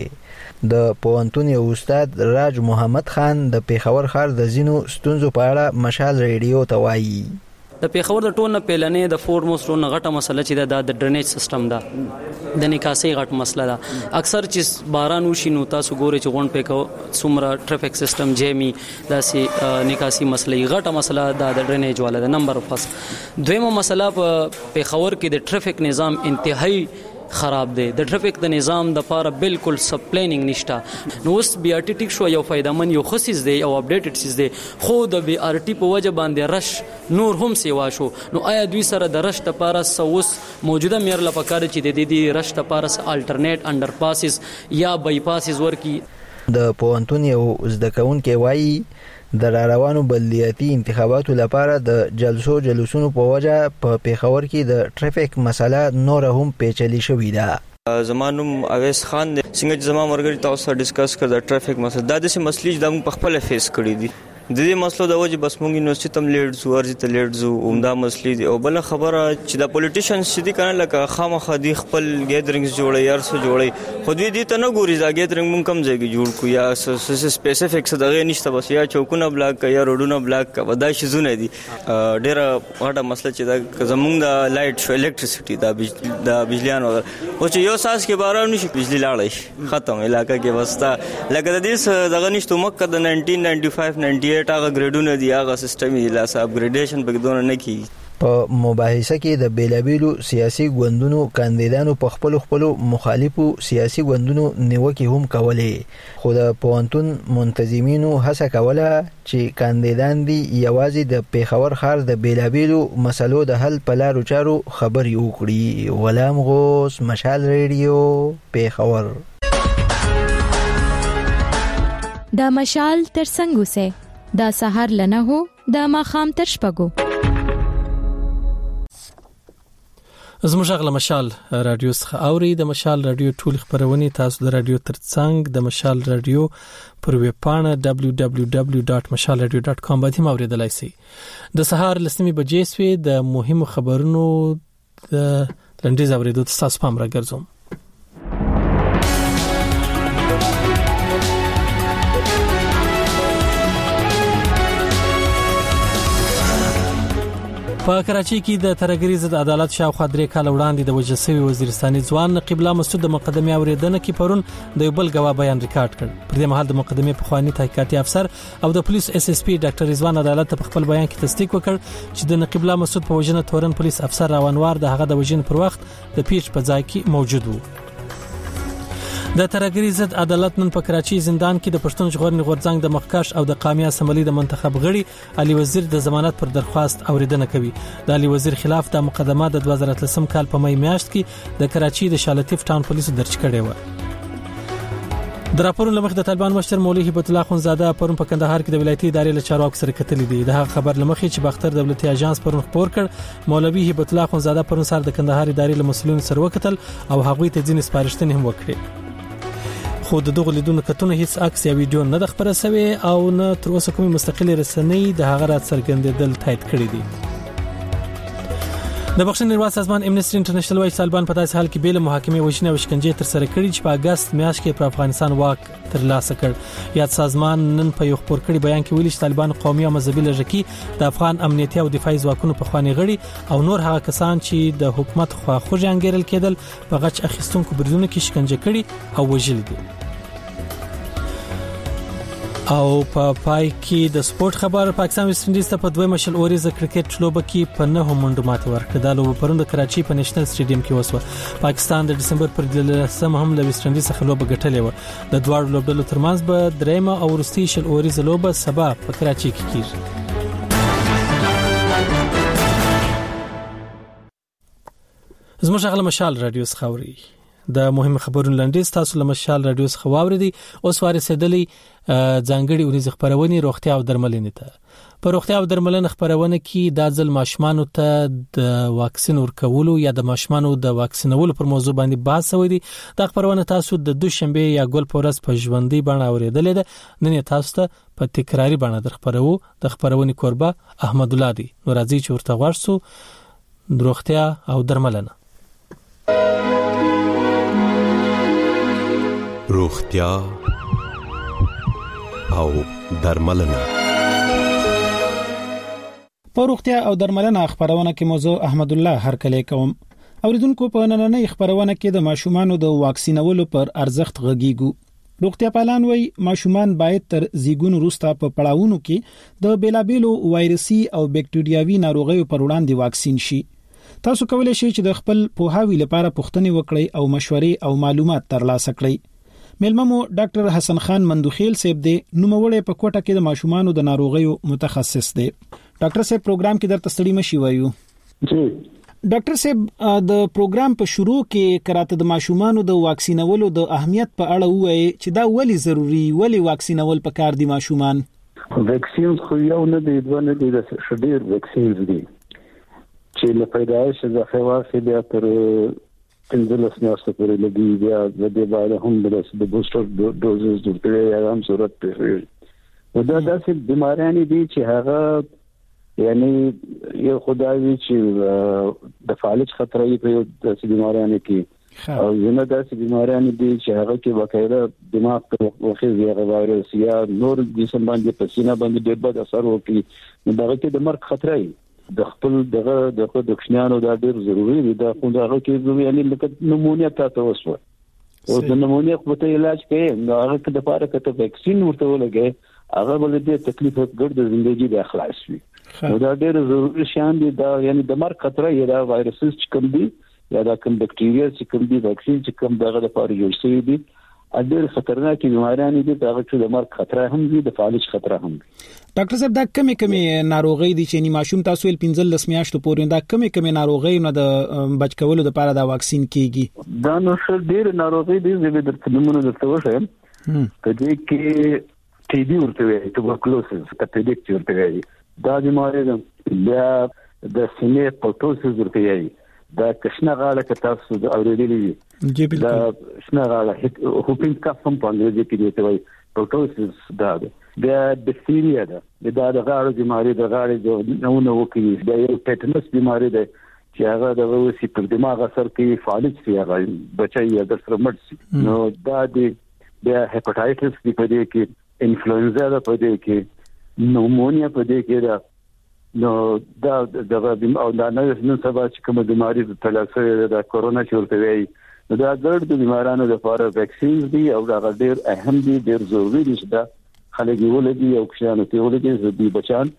S17: وکړې د پوهنتون یو استاد راج محمد خان د پیښور ښار د زینو ستونزو په اړه مشال ریډیو ته وایي
S19: د پیښور د ټول نه پیلنې د فورموست ټول غټه مسله چې د ډرینیج سیستم دا د نکاسۍ غټ مسله ده اکثر چې باران وشي نو تاسو ګورئ چې غون پې څومره ټریفیک سیستم جیمی داسې نکاسي مسله غټه مسله د ډرینیج والا د نمبر فرست دویمه مسله په پیښور کې د ټریفیک نظام انتهایی خراب دی د ټریفیک د نظام د لپاره بالکل سب پلانینګ نشته نو اوس بي ار ټي ټیک شو یو فائدمن یو خصیص دی او اپډیټډ سیس دی خو د بي ار ټي په وجه باندې رش نور هم سیوا شو نو آیا دوی سره د رش لپاره سوس موجوده مېر لپاره چې د دې رش لپاره الټرنیټ انډر پاسز یا بای پاسز ورکی
S17: د پوهنتون یو زده کوونکی وایي د روانو بلدیاتي انتخاباتو لپاره د جلسونو په وجه په پیښور کې د ټریفیک مسله نور هم پیچلې شوې ده
S20: زمانوم اویس خان څنګه چې زما مرګري تاسو سره ډیسکس کړ د ټریفیک مسله د دې مسلې د په خپل فیس کړې دي د دې مسلو د وجه بس مونږ یونیورسيټي تم لیډ زو ورځي ته لیډ زو عمده مسلې دي او بل خبره چې د پولیټیشنز چې دي کنه لکه خامخا دي خپل ګیدرینګز جوړي یار سو جوړي خو دې ته نه ګوري دا ګیدرینګ مونږ کم ځای کې جوړ کو یا سپیسیفیکس دغه نشته بس یا چوکونه بلاک یا روډونه بلاک ودا شي زونه دي ډېر واټه مسله چې دا زمونږ د لایټ شو الکتریسيټي د بجلیان او چې یو ساس کې باران نشي بجلی لاړی ختم علاقہ کې وستا لکه د دې دغه نشته مکه د 1995 98 هغه ګریډونه دی هغه سیستم یې لاس اپګریډیشن پکې نه کی.
S17: په مباحثه کې د بیلابیلو سیاسي ګوندونو کاندیدانو په خپل مخالفو سیاسي ګوندونو نیوکې هم کولې خو د پوهنتون منتظمینو هڅه کوله چې کاندیدان دي یوازې د پیښور ښار د بیلابیلو مسلو د حل په لارو چارو خبرې وکړي. غلام غوث، مشال ریډیو، پیښور.
S8: دا مشال تر څنګه سه دا سحر لنه هو دا ماخام تر شپګو.
S1: زموږ غل مشال رادیو څخه اوري د مشال رادیو ټول خبرونه تاسو د رادیو ترڅنګ د مشال رادیو پر ویب پاڼه www.mashalradio.com باندې اوریدلای شئ. د سهار لسمې بجې سوي د مهمو خبرونو د لنډیز اوریدو تاسو پام راګرځوم. په کراچۍ کې د ترګری ضد عدالت شاوخوا 3 کال وړاندې د وجسوي وزیرستاني ځوان نقیب الله مسعود د مقدمه اوریدنه کې پرون د یو بل غوا بیان ریکارډ کړ. پر دې مهال د مقدمه په خواني تحقیقاتي افسر او د پولیس اس اس پی ډاکټر رضوان عدالت په خپل بیان کې تصدیق وکړ چې د نقیب الله مسعود په وجنه تورن پولیس افسر راونوار د هغه د وجن پر وخت د پیچ په ځای کې موجود و. د ترګری ضد عدالت نن په کراچۍ زندان کې د پښتون ژغورنې غورځنګ د مخکښ او د قامی اسمبلی د منتخب غړي علي وزیر د ضمانت پر درخواست اوریدنه کوي. د علي وزیر خلاف د مقدمه د 2013 کال په مې میاشت کې د کراچۍ د شالتیف ټاون پولیسو درج کړې و. د راپورونو لمخ د طالبان مشر مولوی هبت الله خونزاده پرون په کندهار کې د ولایتي ادارې له چارواکو سره کتلې دي. د خبر لمخې چې باختر دولتي اژانس پرون خبر کړ مولوی هبت الله خونزاده پرون سره د کندهار ادارې له مسؤلینو سره وکتل او هغوی ته ځینې سپارښتنې هم وکړې. خو د دغه لیدونکو کتونه هیڅ عکس یا ویډیو نه د خبره سوي او نه تر اوسه کومه مستقله رسنۍ د هغه رات څرګندېدل تایید کړی دي. د بخښنې نړیوال سازمان امنیسټي انټرنیشنل وايي طالبان په داسې حال کې بیل محاکمې وژنې او شکنجې تر سره کړي چې په اگست میاشت کې پر افغانستان واک ترلاسه کړ. یاد سازمان نن په یو خبر کړي بیان کې ویلي چې طالبان قومي او مذهبي لږکي د افغان امنیتي او دفاعي ځواکونو په خواني غړي او نور هغه کسان چې د حکومت خواخوږي انګیرل کېدل په غچ اخیستونکو بریدونو کې شکنجه کړي او وژل دي. او په پای کې د سپورت خبر پاکستان ویسټ انډیز ته په 2 مشل اوریزه کرکټ لوبه کې په 9 منډو ماته ورکړه. د لوبه پرون د کراچۍ په نېشنل سټیډیم کې وسوه. پاکستان د دسمبر پر 13 هم له ویسټ انډیز څخه لوبه ګټلې و. د دوه لوبډلو ترمنځ به درېمه او وروستۍ شل اوریزه لوبه سبا په کراچۍ کې کیږي. زموږ غل مشال رادیو څخه د مهم خبرونو لنډیز تاسو له مشال رادیو څخه واوریدي. اوس وارسېدلې ځانګړي ورځ خبرونه روغتیا او درملنې ته. په روغتیا او درملنې خبرونه کې د ځل ماشومانو ته د واکسین ورکولو یا د ماشومانو د واکسینولو پر موضوع باندې بحث شوی دی. دا خبرونه تاسو د دوشنبه یا ګل پورس په ژوندۍ باندې اوریدلې ده. نن تاسو ته په تکراری باندې د خبرو د خبرونه قربا احمد الله دی. نو راځي چې ورته ورسو د روغتیا او درملنه.
S21: روغتیا او درملنه.
S22: په روغتیا او درملنه خبرونه کې موضوع احمد الله هرکلی کوم. اوریدونکو په نننۍ خبرونه کې د ماشومانو د واکسینولو پر ارزښت غږیږو. روغتیا پالان وایي ماشومان باید تر زیږون وروسته په پړاوونو کې د بیلابیلو وایرسي او بکټریاوي ناروغیو پر وړاندې واکسین شي. تاسو کولای شئ چې د خپل پوهاوی لپاره پوښتنې وکړئ او مشورې او معلومات ترلاسه کړئ. ملممو ډاکټر حسن خان مندوخیل صاحب دی نوموړی په کوټه کې د ماشومانو د ناروغیو متخصص دی. ډاکټر صاحب پروګرام کې درته ستړي مشي وایو. ډاکټر صاحب د پروګرام په شروع کې کراته د ماشومانو د واکسینولو د اهمیت په اړه وایي چې دا ولې ضروری ولې واکسینول پکار دي ماشومان.
S23: ویکسین خو یو نه دی دوه نه دی د شډیر ویکسین دي چې له پیدایش څخه واخلي بیا تر 15 میاشتې پورې لګي بیا د دې باندې هم د بوستر ډوزز د پرې هم صورت په دا داسې بیماریان دي چې هغه یعنی یو خدای چې د فالج خطر یې په داسې بیماریان کې او ینه داسې بیماریان دي چې هغه کې باقاعده دماغ ته وخت یې وایرس یا نور جسم باندې پسینه باندې ډېر بد اثر وکړي نو دغه کې د مرګ خطر یې د خپل دغه د کښنیانو دا ډېر ضروری دی دا خو دغه کې یعنی لکه نمونیا تاسو وسو او د نمونیا په ته علاج کې نو هغه د لپاره کته ویکسین ورته ولګي هغه بل دې تکلیف ګرځي د ژوندۍ د اخلاص وي نو دا ډېر ضروری شان دی دا یعنی د مرګ خطر یې دا وایرس چې کوم دی یا دا کوم بکټیریا چې کوم دی ویکسین چې کوم دغه لپاره جوړ شوی دی ډېر خطرناک بیماریان دي دا چې د مرګ خطر هم دي د فالج خطر هم دي
S22: ډاکټر صاحب دا کمی ناروغي دي چې نیماشوم تاسو ول 15 میاشتو پورې دا کمی ناروغي نه د بچ کولو لپاره دا واکسین کیږي
S23: دا نو ډېر ناروغي دي چې د نمونه درته وښیم په دې کې ټي بي ورته وي توبرکلوسس کپیډیک ورته وي دا بیماری ده بیا د سینې پټوسس ورته وي دا کښنه غاړه کې تاسو د اورېدلې دا کښنه غاړه هوپینګ کاف هم په انګریزي کې دی ته وایي پټوسس دا بیا ډیفتیریا ده دا د غاړو بیماری د غاړې نو وکړي دا یو ټیټنس بیماری ده چې هغه د وسی په دماغ اثر کوي فالج سی هغه بچي یا د سر مړ شي نو دا د بیا هپاتایټس دی په دې کې انفلوئنزا ده په دې کې نومونیا په دې کې ده نو دا او دا نن سبا چې کوم بیماری د تلاسه د کورونا چې ورته وایي دا د بیمارانو لپاره ویکسین دي او دا ډېر اهم دي ډېر ضروري دي چې دا خلک یې ولګي او کښانو ته ولګي چې دوی بچان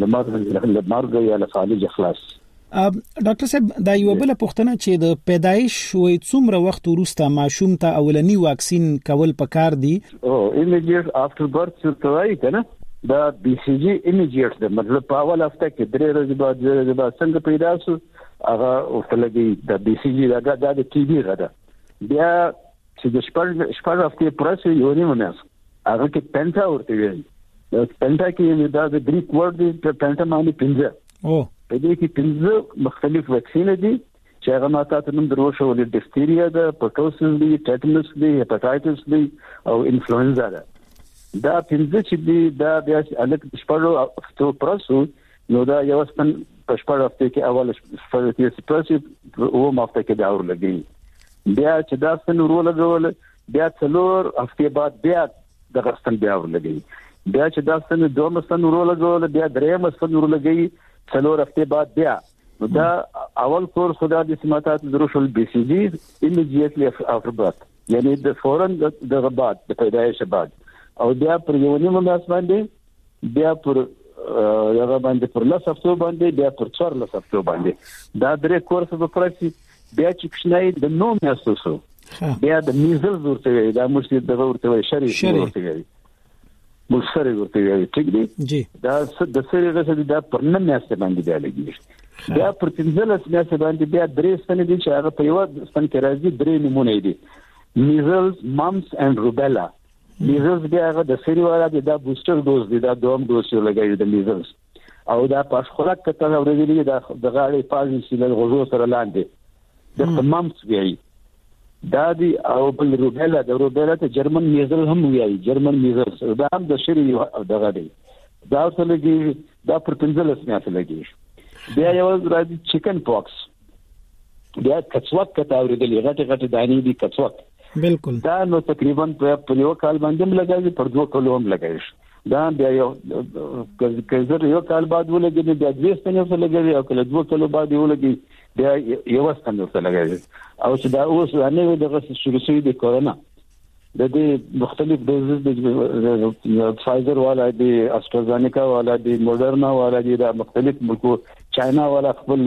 S23: لمرګ یا لفالج اخلاص
S22: ډاکټر صاحب دا یو بل پوښتنه چې د پیدایش وې څومره وخت وروسته ماشوم ته اولنی واکسین کول پکار دي
S23: او ایمیډیټ افټر برث څه وایي کنه دا بي سي جي ایمیډیټ ده مطلب په اول هفته کې 3 ورځې بعد څنګه پیدا شو هغه ورتلګي د بي سي جي دا د ټي بي غدا بیا چې د شپږ هفته پرسه یو نیمه مېس هغه کې پنټا ورته ویل پنټا کې دا د گریک ورډ دی پنټا معنی پنځه او په دې کې 15 مختلف ویکسین دي چې هغه ماته ته نوم دروښه ولې ډیفتیریا ده پټوسس دی ټیټنس دی هپاتایټس دی او انفلوئنزا ده دا 15 چې دی دا بیا الک شپږ هفته پرسه نو دا یو ستن په شپږ هفته کې اول شپږ کې پرسه او مافته کې دا ورلګي بیا چې دا ستن ورولګول بیا څلور هفته بعد بیا د غستن بیا ورلګي بیا چې دا ستن دوه مستن ورولګول بیا دریم مستن ورلګي څلور هفته بعد بیا دا اول کور خدا د سماتات دروشل بي سي جي ایمیډیټلی افټر برث یعنی د فورن د بعد د پیدایش بعد او بیا پر یو نیمه میاشت باندې بیا پر هغه باندې پر لاس هفتو باندې بیا پر 4 هفتو باندې دا درې کورس په پرسي بیا چې کښنای د نو میاشتو سو بیا د میزل ورته وي دا مشت د ورته وي شری ورته وي مشتری ورته وي ټیک دی جی دا د سری رسد دا پر نه میاشت باندې بیا لګي بیا پر 15 میاشت باندې بیا درې سنې دي چې هغه په یو سن کې راځي درې نمونه دي میزلز مامس اند روبیلا میزلز بیا هغه د سری والا د بوستر ډوز دی دا دوم ډوز لګي د میزلز او دا پاس خوراک کته ورېدلی د غاړې پازي سیل غوږو سره لاندې د مامس وی دا دی او بل روبیلا د روبیلا ته جرمن میزل هم وی جرمن میزلز دا هم د شری دغه دی دا څه لګي دا پر 15 میاشت لګي بیا یو راځي چیکن پاکس بیا کڅوک کته ورېدلی غټه دانی دی کڅوک بالکل دا نو تقریبا په یو کال باندې لګایي پر 2 کال هم لګایي دا بیا یو کزر یو کال بعد ولګي بیا 2 سنې سره لګایي او کله 2 کال بعد ولګي بیا یو ستنه سره لګایي او چې دا اوس نه دغه شروع شوی د کورونا د دې مختلف ډوزز د فایزر والا دی استرازینیکا والا دی موډرنا والا دی دا مختلف ملکو چاینا والا خپل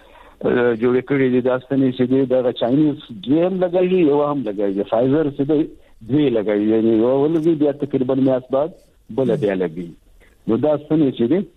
S23: جوړ کړی دي داستاني چې دا چاینیز جیم لګایي یو هم لګایي فایزر چې دوی لګایي یعنی یو ولګي بیا تقریبا میاس بعد بل بیا لګي نو داستاني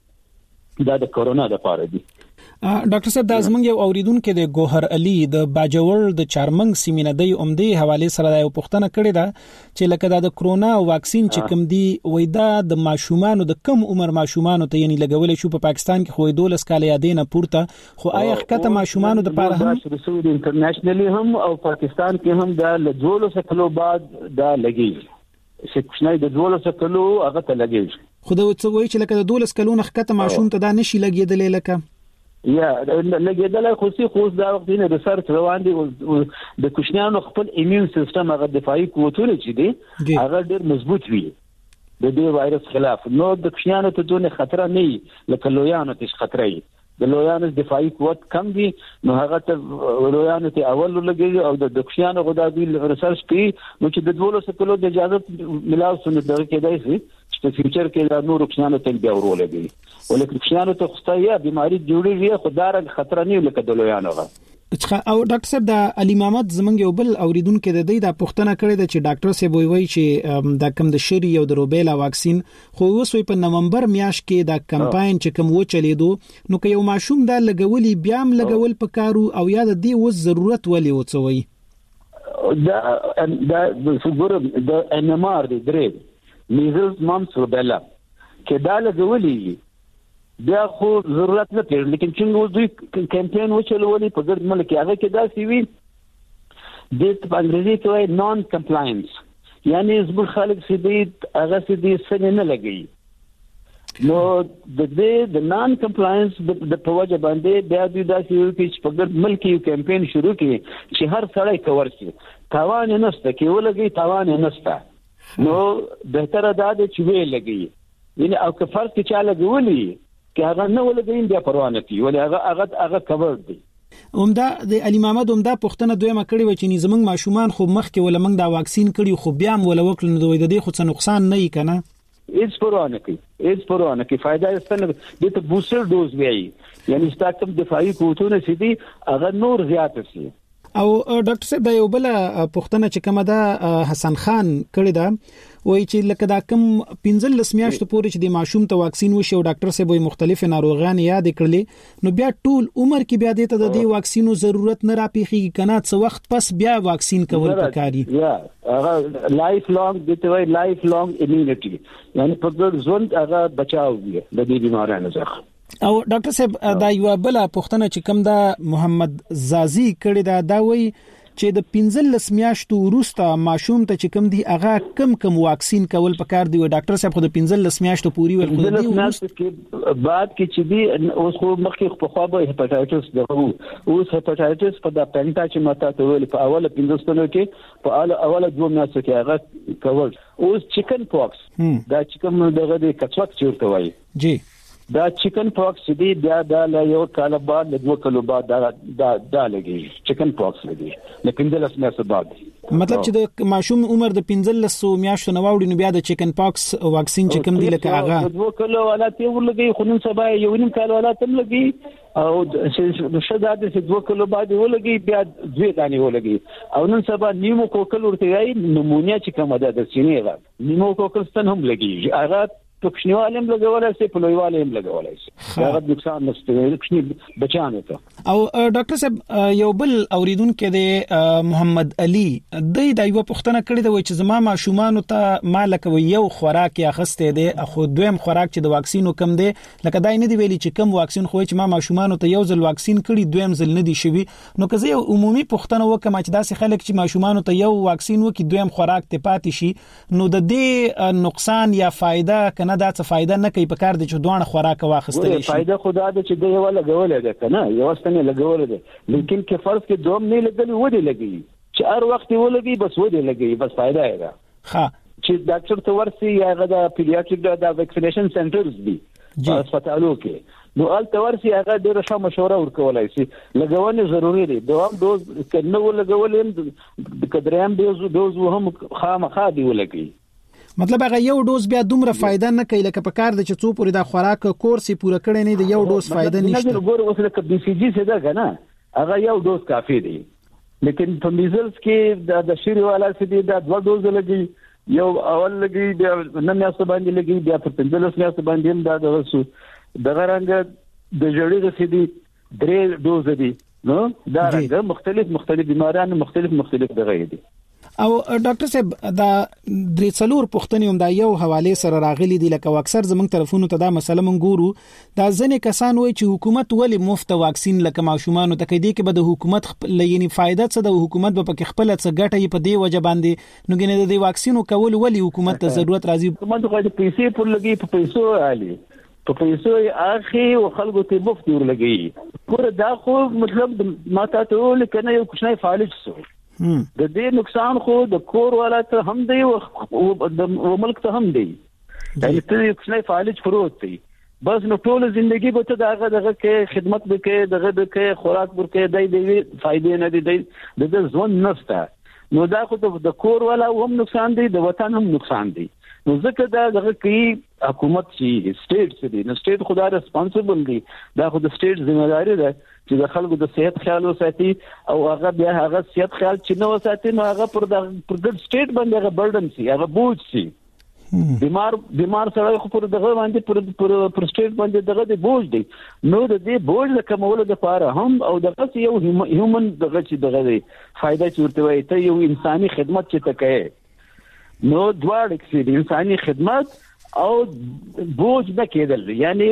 S23: چې دا د کورونا د پاره دي
S22: ډاکټر صاحب د ازمنګ یو اوریدونکو د ګوهر علي د باجوړ د چارمنګ سیمینه دی اومدي حواله سره یو پوښتنه کړې ده چې لکه د کرونا واکسین چې کوم دی وای دا د ماشومان د کم عمر ماشومان ته یعنی لګول شو په پاکستان کې خو 12 کال یادینه پورته خو آیا حقیقت ماشومان د پاره هم
S23: رسول انټرنیشنلی هم او پاکستان کې هم دا ل 12 کلو بعد دا لګي چې کوښنای د 12 کلو هغه ته لګي
S22: خو دا څه وایي چې لکه د 12 کلونو ښکته ماشوم ته دا نشي لګیدلې لکه
S23: یا لګیدلای خو سي خو دا وخت نه ریسرچ روان دي د کوشنیانو خپل ایمیون سیستم هغه دفاعي قوتونه چې دي هغه ډېر مضبوط وي د دې وایرس خلاف. نو د کوشنیانو ته دونه خطر نه وي لکه لویانو ته خطر وي. د لویانو دفاعي قوت کم دي نو هغه ته لویانو ته اول لګي او د کوشنیانو غدا دوی ریسرچ کوي نو چې د 12 کلو د اجازه ملاو سن دغه کېدای شي چې فیوچر کې د نور کوشنیانو ته بیا ورولګي ولکه کوشنیانو ته خصایا بیماری جوړیږي خدای خطر نه لکه د لویانو غا.
S22: او ډاکټر صاحب د علي محمد زمنګ یو بل اوریدونکو د دې د پښتنه کړې ده چې ډاکټر صاحب وایي چې د کم د شری او د روبیلا واکسین خو اوس په نومبر میاشت کې د کمپاین چې کوم و چلیدو نو که یو ماشوم دا لګولي بیا هم لګول پکارو او یا د دې اوس ضرورت ولې وڅوي
S23: دا څنګه د NMR د درې میزلز مامس روبیلا کې دا لګولي بیا خو ضرورت نه پیږي لیکن څنګه دوی کمپاین وچلولې په ګرد ملک هغه کې دا سی وی د په انګریزي کې وایي نون کمپلاینس یعنی زبر خلک سیدي هغه سیدي سن نه لګي نو د نون کمپلاینس د په وجه باندې بیا دوی دا سی وی چې په ګرد ملک یو کمپاین شروع کړي چې هر سړی کور شي تاوان نه نشته کې ولګي تاوان نه نشته نو بهتره ده چې وی لګي یعنی او که فرض کې چاله ګولي که هغه نه ولګین بیا پروا نه کوي ولې هغه کور دی.
S22: اومدا د علي محمد اومدا پښتنه دویمه کړی و چې زمنګ ماشومان خو مخکې ولا موږ دا واکسین کړی خو بیا هم ولا وکړو نو د دې خو څه نقصان نه یې کنه
S23: هیڅ پروا نه کوي فائدہ یې ستنه د بوستر ډوز وی یعنی ستاسو دفاعي قوتونه سيدي هغه نور زیات شي.
S22: او ډاکټر صاحب دا یو بل پښتنه چې کومه ده حسن خان کړی دا وایي چې لکه دا کم 15 میاشتو پورې چې د ماشوم ته واکسین وشي او ډاکټر صاحب وایي مختلف ناروغان یاد کړلې نو بیا ټول عمر کې بیا د دې واکسینو ضرورت نه راپېخي کنه څه وخت پس بیا واکسین کول پکاري
S23: یا هغه لایف لانګ د توي لایف لانګ امیونټي یعنی په ګډ ژوند هغه بچاو دی د دې بیمارانو څخه.
S22: او ډاکټر صاحب دا یو بل پښتنه چې کوم دا محمد زازي کړی دا وایي چې د 15 میاشتو وروسته ماشوم ته چې کوم دی هغه کم واکسین کول پکار دی او ډاکټر صاحب خو د 15 میاشتو پوری ول خو دی
S23: بعد کې چې دی اوس خو مخکې په خوا به هپاتایټس دغه اوس هپاتایټس په د پنټا چې ماته ته ویل په اوله 15 کې په اوله 2 میاشتو کې هغه کول اوس چیکن پاکس دا چیکن دغه د کڅوک چورته وایي
S22: جی
S23: دا چیکن پاکس دی بیا دا یو کال بعد د 2 کلو بعد دا لګي چیکن پاکس لګي د 15 میاشتو بعد
S22: مطلب چې د ماشوم عمر د 15 میاشتو نه واوړي نو بیا د چیکن پاکس واکسین چې کوم دی لکه هغه
S23: د 2 کلو ولات یو لګي خو نن سبا یو نیم کال ولات هم لګي او د شداد د 2 کلو بعد ولګي بیا 2 دانی ولګي او نن سبا نیمو کوکل ورته وایي نمونیا چې کومه ده د سینې غا نیمو کوکل ستن هم لګي هغه پښنیوال هم لګولای شي پلویوال هم لګولای شي هغه نقصان نشته پښنی بچانه ته. او
S22: ډاکټر صاحب یو بل اوریدونکو د محمد علي د یو پښتنه کړی د وای چې زما ماشومان ته مالک یو خوراک اخسته دي خو دویم خوراک چې د واکسینو کم دي لکه دای نه دی ویلي چې کم واکسین خو چې ما ماشومان ته یو ځل واکسین کړی دویم ځل نه دی شوی نو که زه عمومي پښتنه وکم چې داسې خلک چې ماشومان ته یو واکسین وکي دویم خوراک ته پاتې شي نو د دې نقصان یا فائدہ کنه دا څه فائدہ نه کوي په کار دي چې دوه خوراک واخستل شي.
S23: فائدہ خدا دې چې دی ولا غول ده کنه یو ستنه لګول ده لیکن کې فرض کې دوم نه لګل ودی لګي چې هر وخت ولګي بس ودی لګي بس فائدہ یې ده.
S22: ها
S23: چې ډاکټر ته ورسي یا غدا پیډیاټریک دا ویکسینیشن سنټرز دي په هسپتالو کې نو ال تورسي هغه ډیره ښه مشوره ورکولای شي لګونه ضروری دي دوام دوز کنه ولګول هم کدرام دوز هم خامخا دی ولګي
S22: مطلب هغه یو ډوز بیا دومره فائدہ نه کوي لکه په کار د چې څو پورې د خوراک کورس پوره کړي نه دی یو ډوز فائدہ نشته.
S23: ګور اوس لکه بي سي جي څه ده کنه هغه یو ډوز کافي دی لیکن په میزلز کې د شری والا سي دا 2 ډوز لګي یو اول لګي بیا نه میاشتو باندې لګي بیا په 15 میاشتو باندې هم دا د وسو د غرانګ د جوړې د سي دي 3 ډوز دي نو دا رنګ مختلف بیماران مختلف دغه دي.
S22: او ډاکټر صاحب دا درې څلور پوښتنې هم دا یو حواله سره راغلي دي لکه اکثر زمونږ طرفونو ته دا مسله مونږ ګورو دا ځنې کسان وایي چې حکومت ولی مفت واکسین لکه ماشومان ته کوي کې به د حکومت یعنی فائدہ څه د حکومت په کې خپل څه ګټه په دې وجه باندې نو ګنې د واکسینو کول ولی حکومت ته ضرورت راځي
S23: حکومت خو د پیسې پر لګي په پیسو علي په پیسو اخی او خلکو ته مفت ورلګي ګوره دا خو مطلب ماته ته لکنه یو کوچنی فعالیت سو د دې نقصان خو د کور والا ته هم دی او د ملک ته هم دی یعنی ته یو کوچنی فعالیت فروت دی بس نو ټول ژوندۍ به ته دغه کې خدمت وکړي دغه کې خوراک ورکړي دای فائدې نه دی د ځوان نشته نو دا خو د کور والا هم نقصان دی د وطن هم نقصان دی نو ځکه دا دغه کې حکومت شي سټیټ دی نو سټیټ خو دا ریسپانسیبل دی دا خو د سټیټ ذمہداري ده چې د خلکو د صحت خیال وساتي او هغه بیا هغه صحت خیال چې نو وساتي نو هغه پر د سټیټ باندې هغه برډن شي هغه بوج شي بیمار سره خو پر دغه باندې پر سټیټ باندې دغه د بوج دی نو د دې بوج د کمولو لپاره هم او دغه یو هیومن دغه چې دغه دی فائدہ چورته وي ته یو انساني خدمت چې ته کوي نو دواړه کې انساني خدمت او بوج نه کېدل یعنی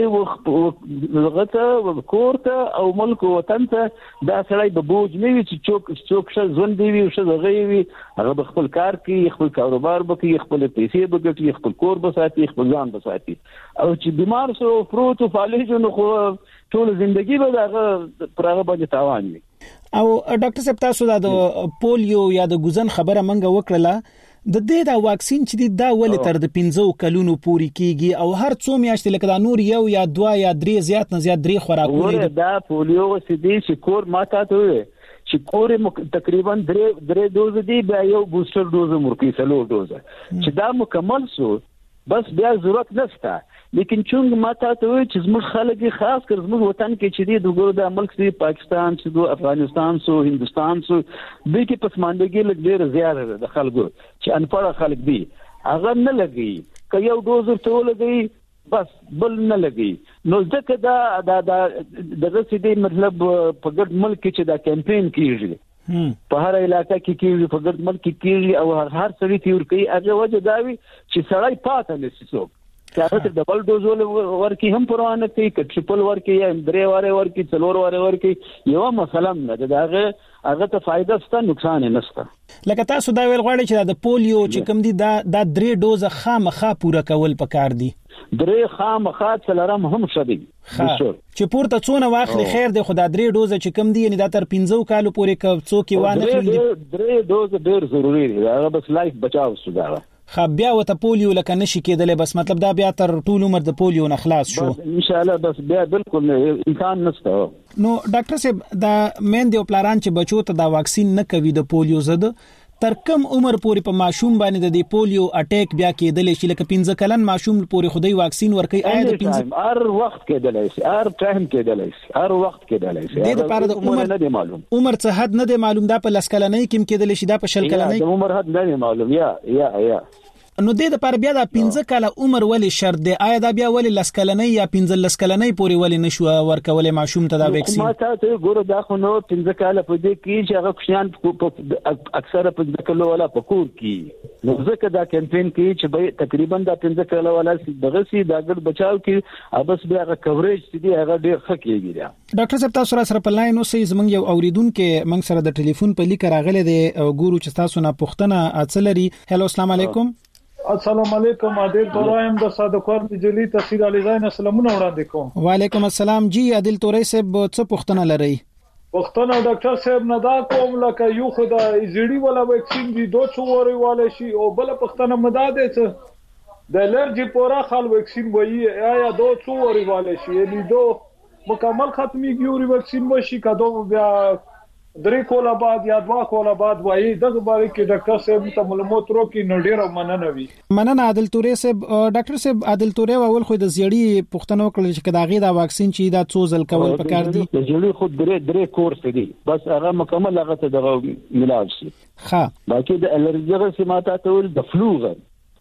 S23: وغته کورته او ملک وطن ته دا سړی به بوج نه وي چې څوک ژوند دی وي څه دغه وي هغه خپل کار کوي خپل کاروبار وکړي خپل پیسې وګټي خپل کور بساتي خپل ځان بساتي او چې بیمار سو فروت او فالج نو خو ټول ژوندۍ به هغه پرغه باندې تاوان وي
S22: او ډاکټر صاحب تاسو دا د پولیو یا د ګوزن خبره منګه وکړه د دې دا واکسین چې دا ولې تر د 15 کلونو پوري کیږي او هر څو میاشتې لکه دا نور یو یا 2 یا 3 زیات نه زیات 3 خوراکونه
S23: دا پولیو وسیدي چې کور ماته ته چې کور تقریبا 3 دوز دي بیا یو بوستر دوز مرکی سلو دوز چې دا مکمل سو بس بیا ضرورت نشته لیکن چونګ ماته ته چې زموږ خلک خاص کر زموږ وطن کې چې دی دغه د ملک دی پاکستان چې دو افغانستان سو هندستان سو د کې پسماندګي لږ ډیر زیاته د خلکو چې انپړ خلک دی هغه نه لګي که یو دوز ورته لګي بس بل نه لګي نو ځکه دا دغه سړي مطلب په ګډ ملک کې چې دا کمپاین کیږي په هر علاقې کې کیږي په ګډ ملک کې کیږي او هر سړي تیر کوي هغه وجه دا وي چې سړی پاتې نشي څوک چې هغه ډبل ډوز ورکی هم پروانه کوي که ټریپل ورکی یا 3 واره ورکی 4 واره ورکی یو مثلا نه هغه ته فائدہ ست نقصان نه ست
S22: لکه تاسو دا ویل غواړئ چې د پولیو چې کوم دي دا 3 دوز خامخا پوره کول پکار دي
S23: 3 خامخا څلرم هم شدي
S22: چې پورته څونه واخلي خیر دی خو دا 3 دوز چې کوم دي یعنی دا تر 15 کالو پورې څوک یې وانه
S23: 3 دوز ډیر ضروری دي هغه بس لایف بچاو سودا
S22: بیا وته پولیو لکه نشي کېدل بس مطلب دا بیا تر ټول عمر د پولیو نه خلاص شو
S23: ان شاء الله بس بیا بالکل امکان نشته
S22: نو ډاکټر صاحب دا مین دی پلان چې بچو ته دا واکسین نه کوي د پولیو ضد تر کم عمر پورې په ماشوم باندې د پولیو اٹیک بیا کېدل شي لکه 15 کلن ماشوم پورې خدای واکسین ورکي آیا د 15
S23: هر وخت کېدل شي هر ټایم کېدل شي هر وخت کېدل شي
S22: د لپاره د عمر نه دی معلوم عمر څه حد نه دی معلوم دا په لسکلنۍ کې کېدل شي دا په شلکلنۍ
S23: د عمر حد نه دی معلوم یا
S22: نو د لپاره بیا د 15 کاله عمر ولې شرط دی آیا دا بیا ولې لسکلنۍ یا 15 کلنۍ پورې ولې نشو ورکولې ماشوم ته دا ویکسین
S23: ما ته ګوره دا خو نو 15 کاله په دې کې چې هغه کوشان اکثره په دکلو ولا پکور کې نو ځکه دا کمپاین کې چې به تقریبا دا 15 کاله ولا دغه سي دا ګډ بچاو کې ابس بیا هغه کوریج دي هغه ډیر ښه کېږي
S22: ډاکټر صاحب تاسو سره په لاین اوسئ زمونږ یو اوریدونکو موږ سره د ټلیفون په لیک راغلی دی ګورو چې تاسو نه پوښتنه اڅلري هلو السلام علیکم
S2: السلام علیکم عادل تورایم د صادقور جلی تفسیر علی زین سلامونه وړاندې کوم
S22: وعلیکم السلام جی عادل تورای صاحب څه پوښتنه لرئ
S2: پوښتنه ډاکټر صاحب نه دا کوم لکه یو خدای ایزړی ولا ویکسین دی 2 څوري والے شي او بل پوښتنه مدا ده چې د الرجی پورا خال ویکسین وایي آیا 2 څوري والے شي یعنی 2 مکمل ختمي ګوري ویکسین وشي کدو بیا 3 کوله بعد یا 2 کوله بعد وایي دغه باره کې ډاکټر صاحب ته معلومات ورکړي نو ډیره مننه وي
S22: مننه عادل تورې صاحب ډاکټر صاحب عادل تورې اول خو د زیړی پښتنو کړل چې کداغي دا واکسین چې دا څو ځل کول پکار دي
S23: د زیړی خو 3 کورس دي بس هغه مکمل هغه ته دغه ملاج شي
S22: ها
S23: باقي د الرجی سماته ټول د فلوغ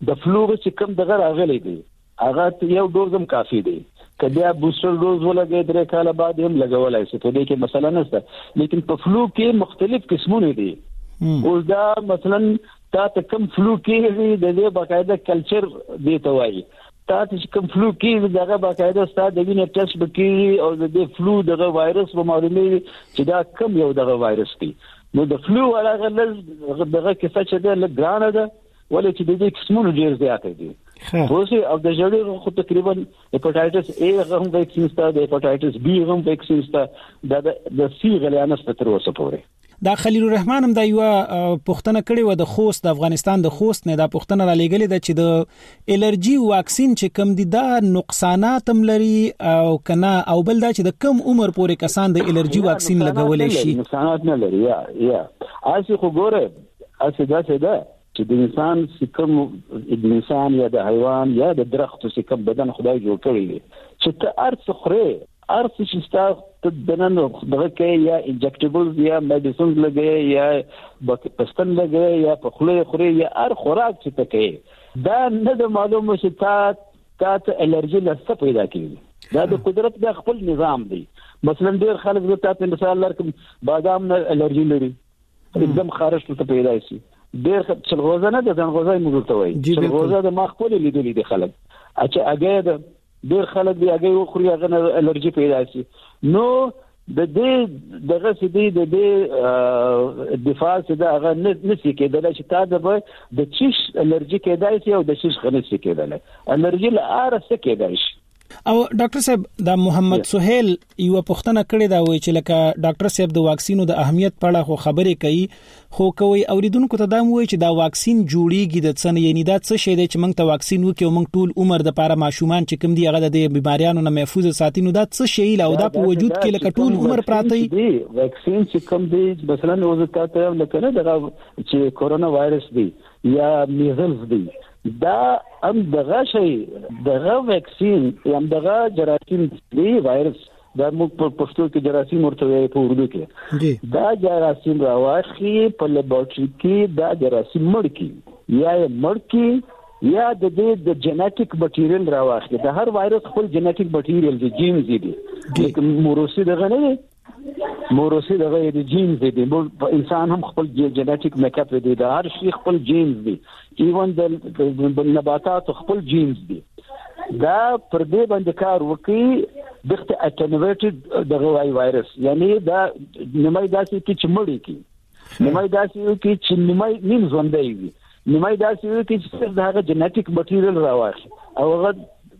S23: چې کوم دغه راغلي دي هغه یو دوزم کافي دي کله بوستر ډوز ولګي 3 کاله بعد هم لګولای شي په دې کې مسله نشته لیکن په فلو کې مختلف قسمونه دي اوس دا مثلا تا ته کم فلو کېږي د دې باقاعده کلچر دی ته وایي تا ته کم فلو کېږي دغه باقاعده ستاسو د وینې ټیسټ وکړي او د دې فلو دغه وایرس په معلومي چې دا کم یو دغه وایرس دی نو د فلو هغه دغه کیسه چې ده لګرانه ده ولې چې د دې قسمونو ډیر زیات دي اوسې او د جوړې خو تقریبا هپاتایټس A هم ویکسین ستا د هپاتایټس B هم ویکسین ستا د C غلیانس په تر اوسه پورې
S22: دا خلیل الرحمن هم دا یو پښتنه کړي و د خوست د افغانستان د خوست نه دا پښتنه را لګلې د چې د الرجی واکسین چې کم دي دا نقصانات هم لري او کنه او بل دا چې د کم عمر پورې کسان د الرجی واکسین لګولې شي
S23: نقصانات نه لري یا اسی خو ګوره اسی دا څه ده چې د انسان سکم د انسان یا د حیوان یا د درخت سکم بدن خدای جوړ کړی دی چې ته ارث خوري ارث چې تاسو دنن دغه کې یا انجکټیبلز یا میډیسنز لګي یا پستن لګي یا په خله خوري یا ار خوراک چې تکي دا نه د معلومه چې تاسو الرجی لسته پیدا کیږي دا د قدرت د خپل نظام دی مثلا ډیر خلک د تاسو مثال لرکم بادام نه الرجی لري एकदम خارش ته پیدا شي ډیر چلغوزه نه د ځنغوزه موږ ته وایي چلغوزه د مخ په لیدلې دي خلک اچھا هغه ډیر خلک دی هغه خوري هغه الرجی پیدا شي نو د دې دغه سدي د دې دفاع سده هغه نسی کېدل چې تا د چیش الرجی کېدای شي او د چیش غنسی کېدل الرجی لاره څه کېدای شي
S22: او ډاکټر صاحب دا محمد سہیل یو پښتنه کړی دا وایي چې لکه ډاکټر صاحب د واکسینو د اهمیت په اړه خو خبرې کوي خو کوي اوریدونکو ته دا وایي چې دا واکسین جوړیږي د څن یعنی دا څه شی دی چې موږ ته واکسین وکړو موږ ټول عمر د لپاره ماشومان چې کوم دی هغه د بیماریانو نه محفوظ ساتي نو دا څه شی لا او دا په وجود کې لکه ټول عمر پراته
S23: دی واکسین چې کوم دی مثلا وزته لکه نه دغه چې کورونا وایرس دی یا میزلز دی دا هم دغه شی دغه ویکسین هم دغه جراثیم دی وایرس دا موږ په پښتو کې جراثیم ورته وایي په اردو کې دا جراثیم راوخی په لیبارټری کې دا جراثیم مړکی یا د دې د جنیټیک مټیریل راوخی دا هر وایرس خپل جنیټیک مټیریل دی جینز دی لیکن موروثي دغه نه موروثي دغه د جینز دی انسان هم خپل جنیټیک میک اپ دی دا هر شي خپل جینز دی ایون د نباتات خپل جینز دی دا پر دې باندې کار وکي دغه اټنویټډ دغه وایرس یعنی دا نمای داسې چې مړی کی نمای داسې چې نمای نیم ژوندۍ وي نمای داسې چې دغه جنیټیک مټیریل راوړي او هغه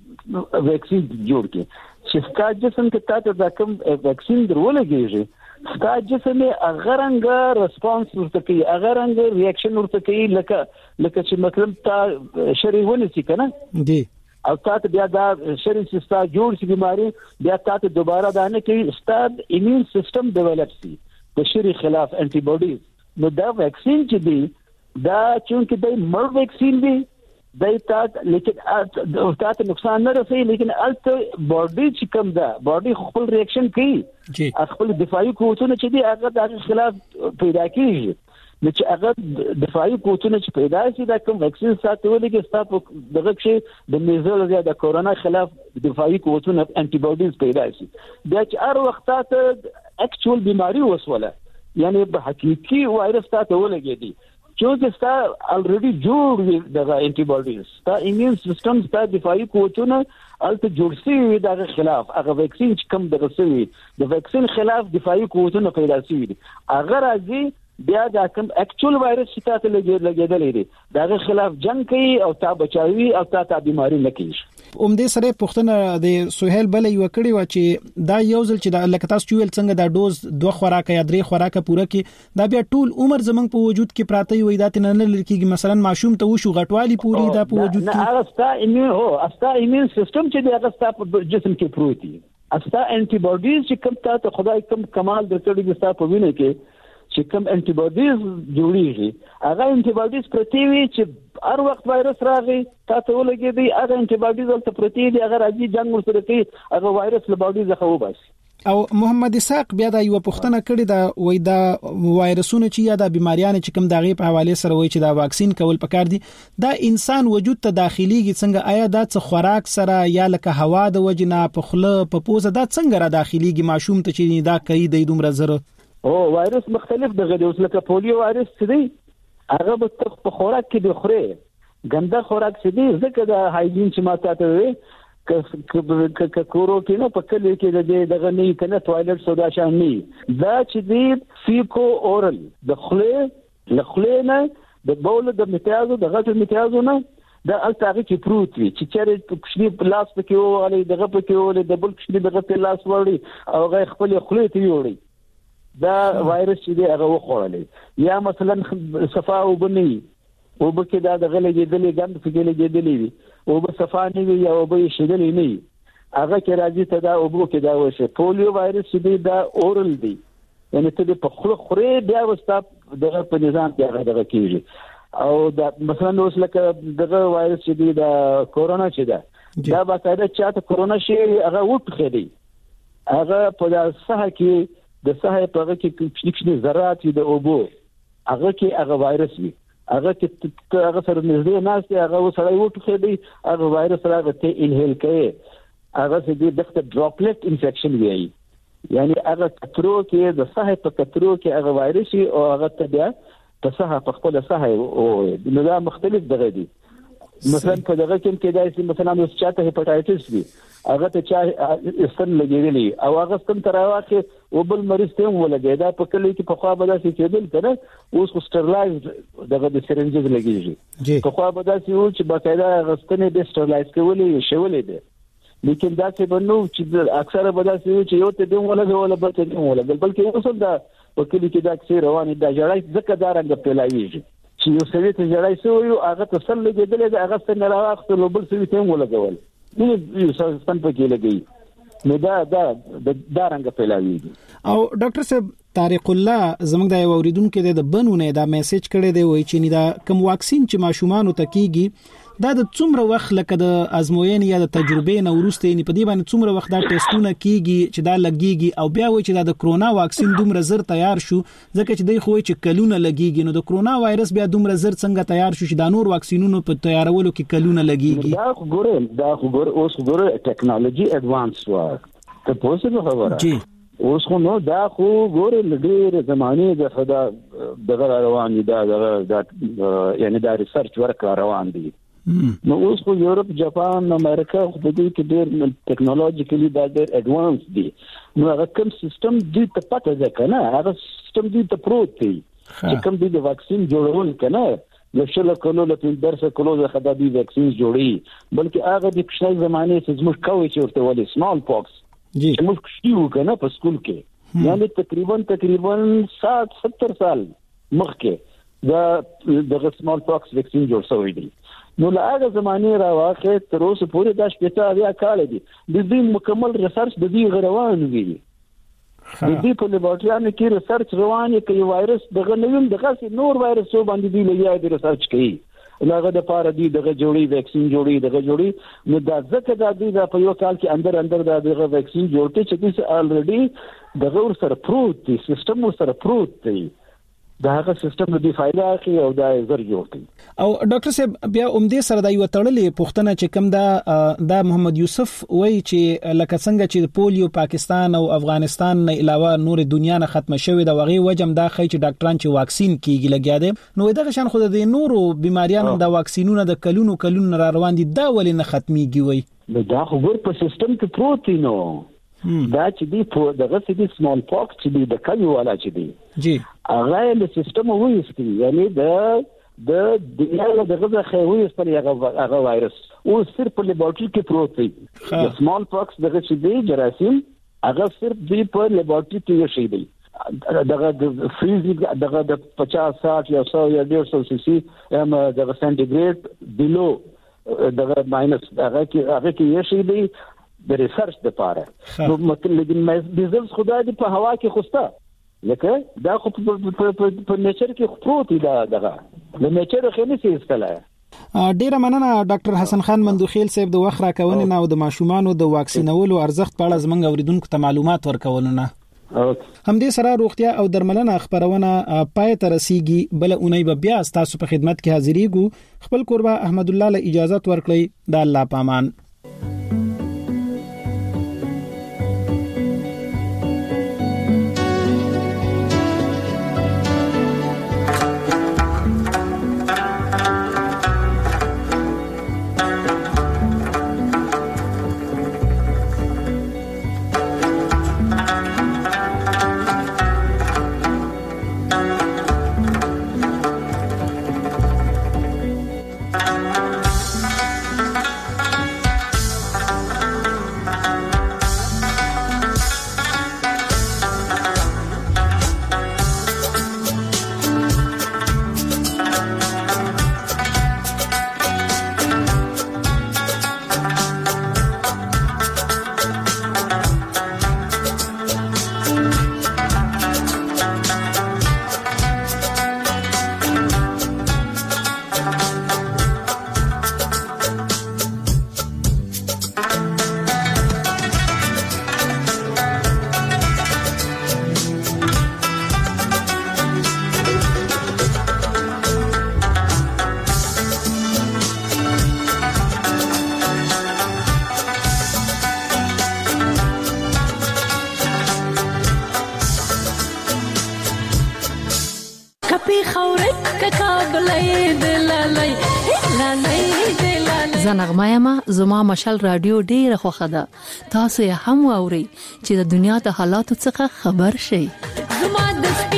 S23: ویکسین جوړ کړي چې ستاسو جسم کې تاسو دا کوم ویکسین درولګیږي ستاسو جسم یې اغرنګ ریسپانس ورته کوي اغرنګ ریاکشن ورته کوي لکه چې مطلب تا شریونه سي کنه
S22: دی
S23: او تاسو بیا دا شری سیستم جوړ شي بیماری بیا تاسو دوباره دا نه کوي ستاسو ایمون سیستم ډیولپ شي د شری خلاف انټي باډیز نو دا ویکسین چې دی دا چونکه د مر ویکسین دی دایته لیکن تاسو نقصان نه رسي لیکن الته باډي چې کوم ده باډي خپل ریاکشن کوي خپل دفاعي قوتونه چې دي هغه د خلاف پیدا کیږي نو چې هغه دفاعي قوتونه چې پیدا شي دا کوم ویکسین ساتول کې ستاسو دغه کې د میزل یا د کورونا خلاف دفاعي قوتونه انټي باډیز پیدا شي دا چې هر وخت تاسو اکچوال بیماری وسوله یعنی په حقيقي وایرس تاسو ولګېدي چې ستا الریډي جوړ دغه انټي باډیز ستا ایمون سیستم ستا دفاعي قوتونه الته جوړ شي دغه خلاف هغه ویکسین چې کوم دغه سوي د ویکسین خلاف دفاعي قوتونه پیدا شي هغه راځي بیا دا کوم اکچوال وایرس چې تاسو لګیدلې دي دغه خلاف جنگ کوي او تا بچاوي او تا بیماری نه کوي
S22: دې سره پښتنه د سہیل بل یو کړي و چې دا یو ځل چې د لکه تاسو ویل څنګه دا ډوز 2 خوراک یا 3 خوراک پوره کې دا بیا ټول عمر زمنګ په وجود کې پراته وي دا تنه نه لکېږي مثلا ماشوم ته وشو غټوالي پوری دا په وجود کې
S23: نه استا ایمون سیستم چې دا استا په جسم کې پروتي استا انټي باډیز چې کوم ته خدای کوم کمال درکړي د استا په وینه کې چې کوم انټي باډیز جوړیږي هغه انټي باډیز پرتی وي چې هر وخت وایرس راغی تاسو ولګي هغه انټي باډیز ولته پرتی دي هغه راځي جنگ ورسره کوي هغه وایرس له باډي ځخه وباسي
S22: او محمد اسحاق بیا دا یو پښتنه کړی دا وای دا وایرسونه چې یا د بیماریانو چې کوم دغه په حواله سره وای چې دا واکسین کول پکار دي دا انسان وجود ته داخليږي څنګه آیا دا څه خوراک سره یا لکه هوا د وجنه په خله په پوزه دا څنګه را داخليږي ماشوم ته چې دا کوي د دومره زره
S23: او وایرس مختلف دغه اوس لکه پولیو وایرس څه دی هغه په خوراک کې د خوره ګنده خوراک څه دی ځکه د هایجین چې ماته ته وي ک کورو کې نه په کلی کې دغه نه کنه ټوایلټ سودا شان نه دا چې دی فیکو اورل د خله نه د بول د میتیازو د غټ میتیازو نه دا التاغي کې پروت وي چې چیرې کښنی پلاس پکې و علي دغه پکې و د بل کښنی دغه پلاس وړي او غي خپل خله ته وړي دا وایرس چې دی هغه وخوړلې یا مثلا صفا وبني وبکې دا د غلې دلې ګند فکې لګېدلې وي او به صفا نه وي یا به شیدلې نه هغه کې راځي ته دا او کې دا وشه پولیو وایرس چې دا اورل دی یعنی ته په خوري بیا وستا دغه په نظام کې دغه کیږي او دا مثلا اوس لکه دغه وایرس چې دا کورونا چې دا باقاعده چاته کورونا شي هغه وټخې دی هغه په صحه کې د صحه په هغه کې کښنی ذرات د اوبو هغه کې هغه وایرس وي هغه چې هغه سره نږدې ناشته هغه سره وټخې دی هغه وایرس هغه ته انهیل کوي هغه چې دغه ډراپلټ انفیکشن وي یعنی هغه کترو کې د صحه په کترو کې هغه وایرس او هغه ته بیا په صحه په خپل صحه او نظام مختلف دغه دي مثلا په دغه کې داسې مثلا نو چاته هپاتایټس وي هغه ته چا استن لګېدلی او هغه ستن تراوخه وبل مریض ته ولګي دا په کلی کې په خوا به داسې کېدل کنه اوس سترلایز دغه د سرنجز لګیږي په خوا به داسې و چې باقاعده غستنه د سترلایز کولې شولې ده لیکن دا څه بنو چې اکثره به داسې و چې یو ته دیم ولا بل ته دیم ولا بلکې اوس دا په کلی کې دا څه روانه دا جړای ځکه دا رنګ پیلاویږي چې یو سوي ته جړای سو یو هغه ته سل لګیدل دا هغه څنګه راوخته بل سوي ته ولګول نو یو څه ستن پکې لګي نو دا رنګ پیلاویږي
S22: او ډاکټر صاحب طارق الله زموږ د اوریدونکو د بنونه دا میسج کړی دی وای چې دا کوم واکسین چې ماشومان ته کیږي دا د څومره وخت لکه د ازموینې یا د تجربې نه ورسته نه پدې باندې څومره وخت دا ټیسټونه کیږي چې دا لګيږي او بیا وای چې دا د کرونا واکسین دومره زر تیار شو ځکه چې دوی خو چې کلونه لګيږي نو د کرونا وایرس بیا دومره زر څنګه تیار شو چې دا نور واکسینونو په تیارولو کې کلونه لګيږي
S23: دا خو اوس ګوره ټیکنالوژي اډوانس ته پوسه خبره
S22: جی
S23: اوس خو نو دا خو ګوره لګیر زمانه د خدا دغه روان دي دا یعنی دا ریسرچ ورک روان دي نو اوس خو یورپ جاپان امریکا خو د دې کې ډېر ټیکنالوژیکلی دا ډېر اډوانس دي نو هغه کوم سیستم دې ته پته ده کنه هغه سیستم دې ته پروت دی چې کوم دې د واکسین جوړول کنه لشل کولو له درس کولو د خدای واکسین جوړي بلکې هغه د پښتني زمانه چې زموږ کوي چې ورته ولې سمال پاکس
S22: جی
S23: موږ شیو کنه په سکول کې یعنی تقریبا 60-70 سال مخکې د سمال پاکس واکسین جوړ شوی دی نو له هغه زمانه راوخه تر اوسه پورې دا شپږ بیا کال دي د دې مکمل ریسرچ د دې روان دي د دې په لیبارټریانو کې ریسرچ روان دي چې وایرس دغه نویم دغه نور وایرس باندې دی لګیا دي ریسرچ کوي لغه د پاره دی دغه جوړي واکسین جوړي نو دا ځکه دا دی په یو کال کې اندر دغه واکسین جوړته چې څه الریډي دغه ور سره پروت دی سیستم ور سره پروت دی دا هغه سیستم د فائدہ کوي او دا زر جوړي
S22: او ډاکټر صاحب بیا اومدې سره دا یو تړلې پوښتنه چې کوم دا محمد یوسف وای چې لکه څنګه چې پولیو پاکستان او افغانستان نه علاوه نور دنیا نه ختم شوی دا وغي وجم دا خی چې ډاکټران چې واکسین کیږي لګیا دي نو دغه شان خود د نورو بیماریانو د واکسینونو د کلونو را روان دي دا ولې نه ختميږي وای
S23: دا خو ګور په سیستم کې پروت نو دا چې دی په دغه چې دی سمال پاکس چې دی د کلیو والا چې دی
S22: جی
S23: هغه له سیستم وېستي یعنی د دنیا دغه خوي پر هغه وایرس او صرف په لیبارټری کې پروت دی د سمال پاکس دغه چې دی جراثیم هغه صرف دی په لیبارټری کې یو شی دی دغه د فریزینګ دغه د 50-60 یا 100 یا 150 سي سي دغه سنټیګریډ بلو دغه ماینس هغه کې یو شی دی د ریسرچ لپاره نو مطلب میزلز خدای دې په هوا کې خوسته لکه دا خو په نیچر کې پروت دی دغه د نیچر خو نه سیستله
S22: ډیره مننه ډاکټر حسن خان مندوخیل صاحب د وخت راکونې او د ماشومانو د واکسینولو ارزښت په اړه زموږ اوریدونکو ته معلومات ورکولونه همدې سره روغتیا او درملنه خبرونه پای ته رسیږي بل اونۍ به بیا تاسو په خدمت کې حاضرېږو خپل قربا احمد الله له اجازه ورکړئ د الله پامان
S3: زنغمایما زما مشال رادیو ډیره خوخه ده. تاسو یې هم واورئ چې د دنیا د حالاتو څخه خبر شئ. زما د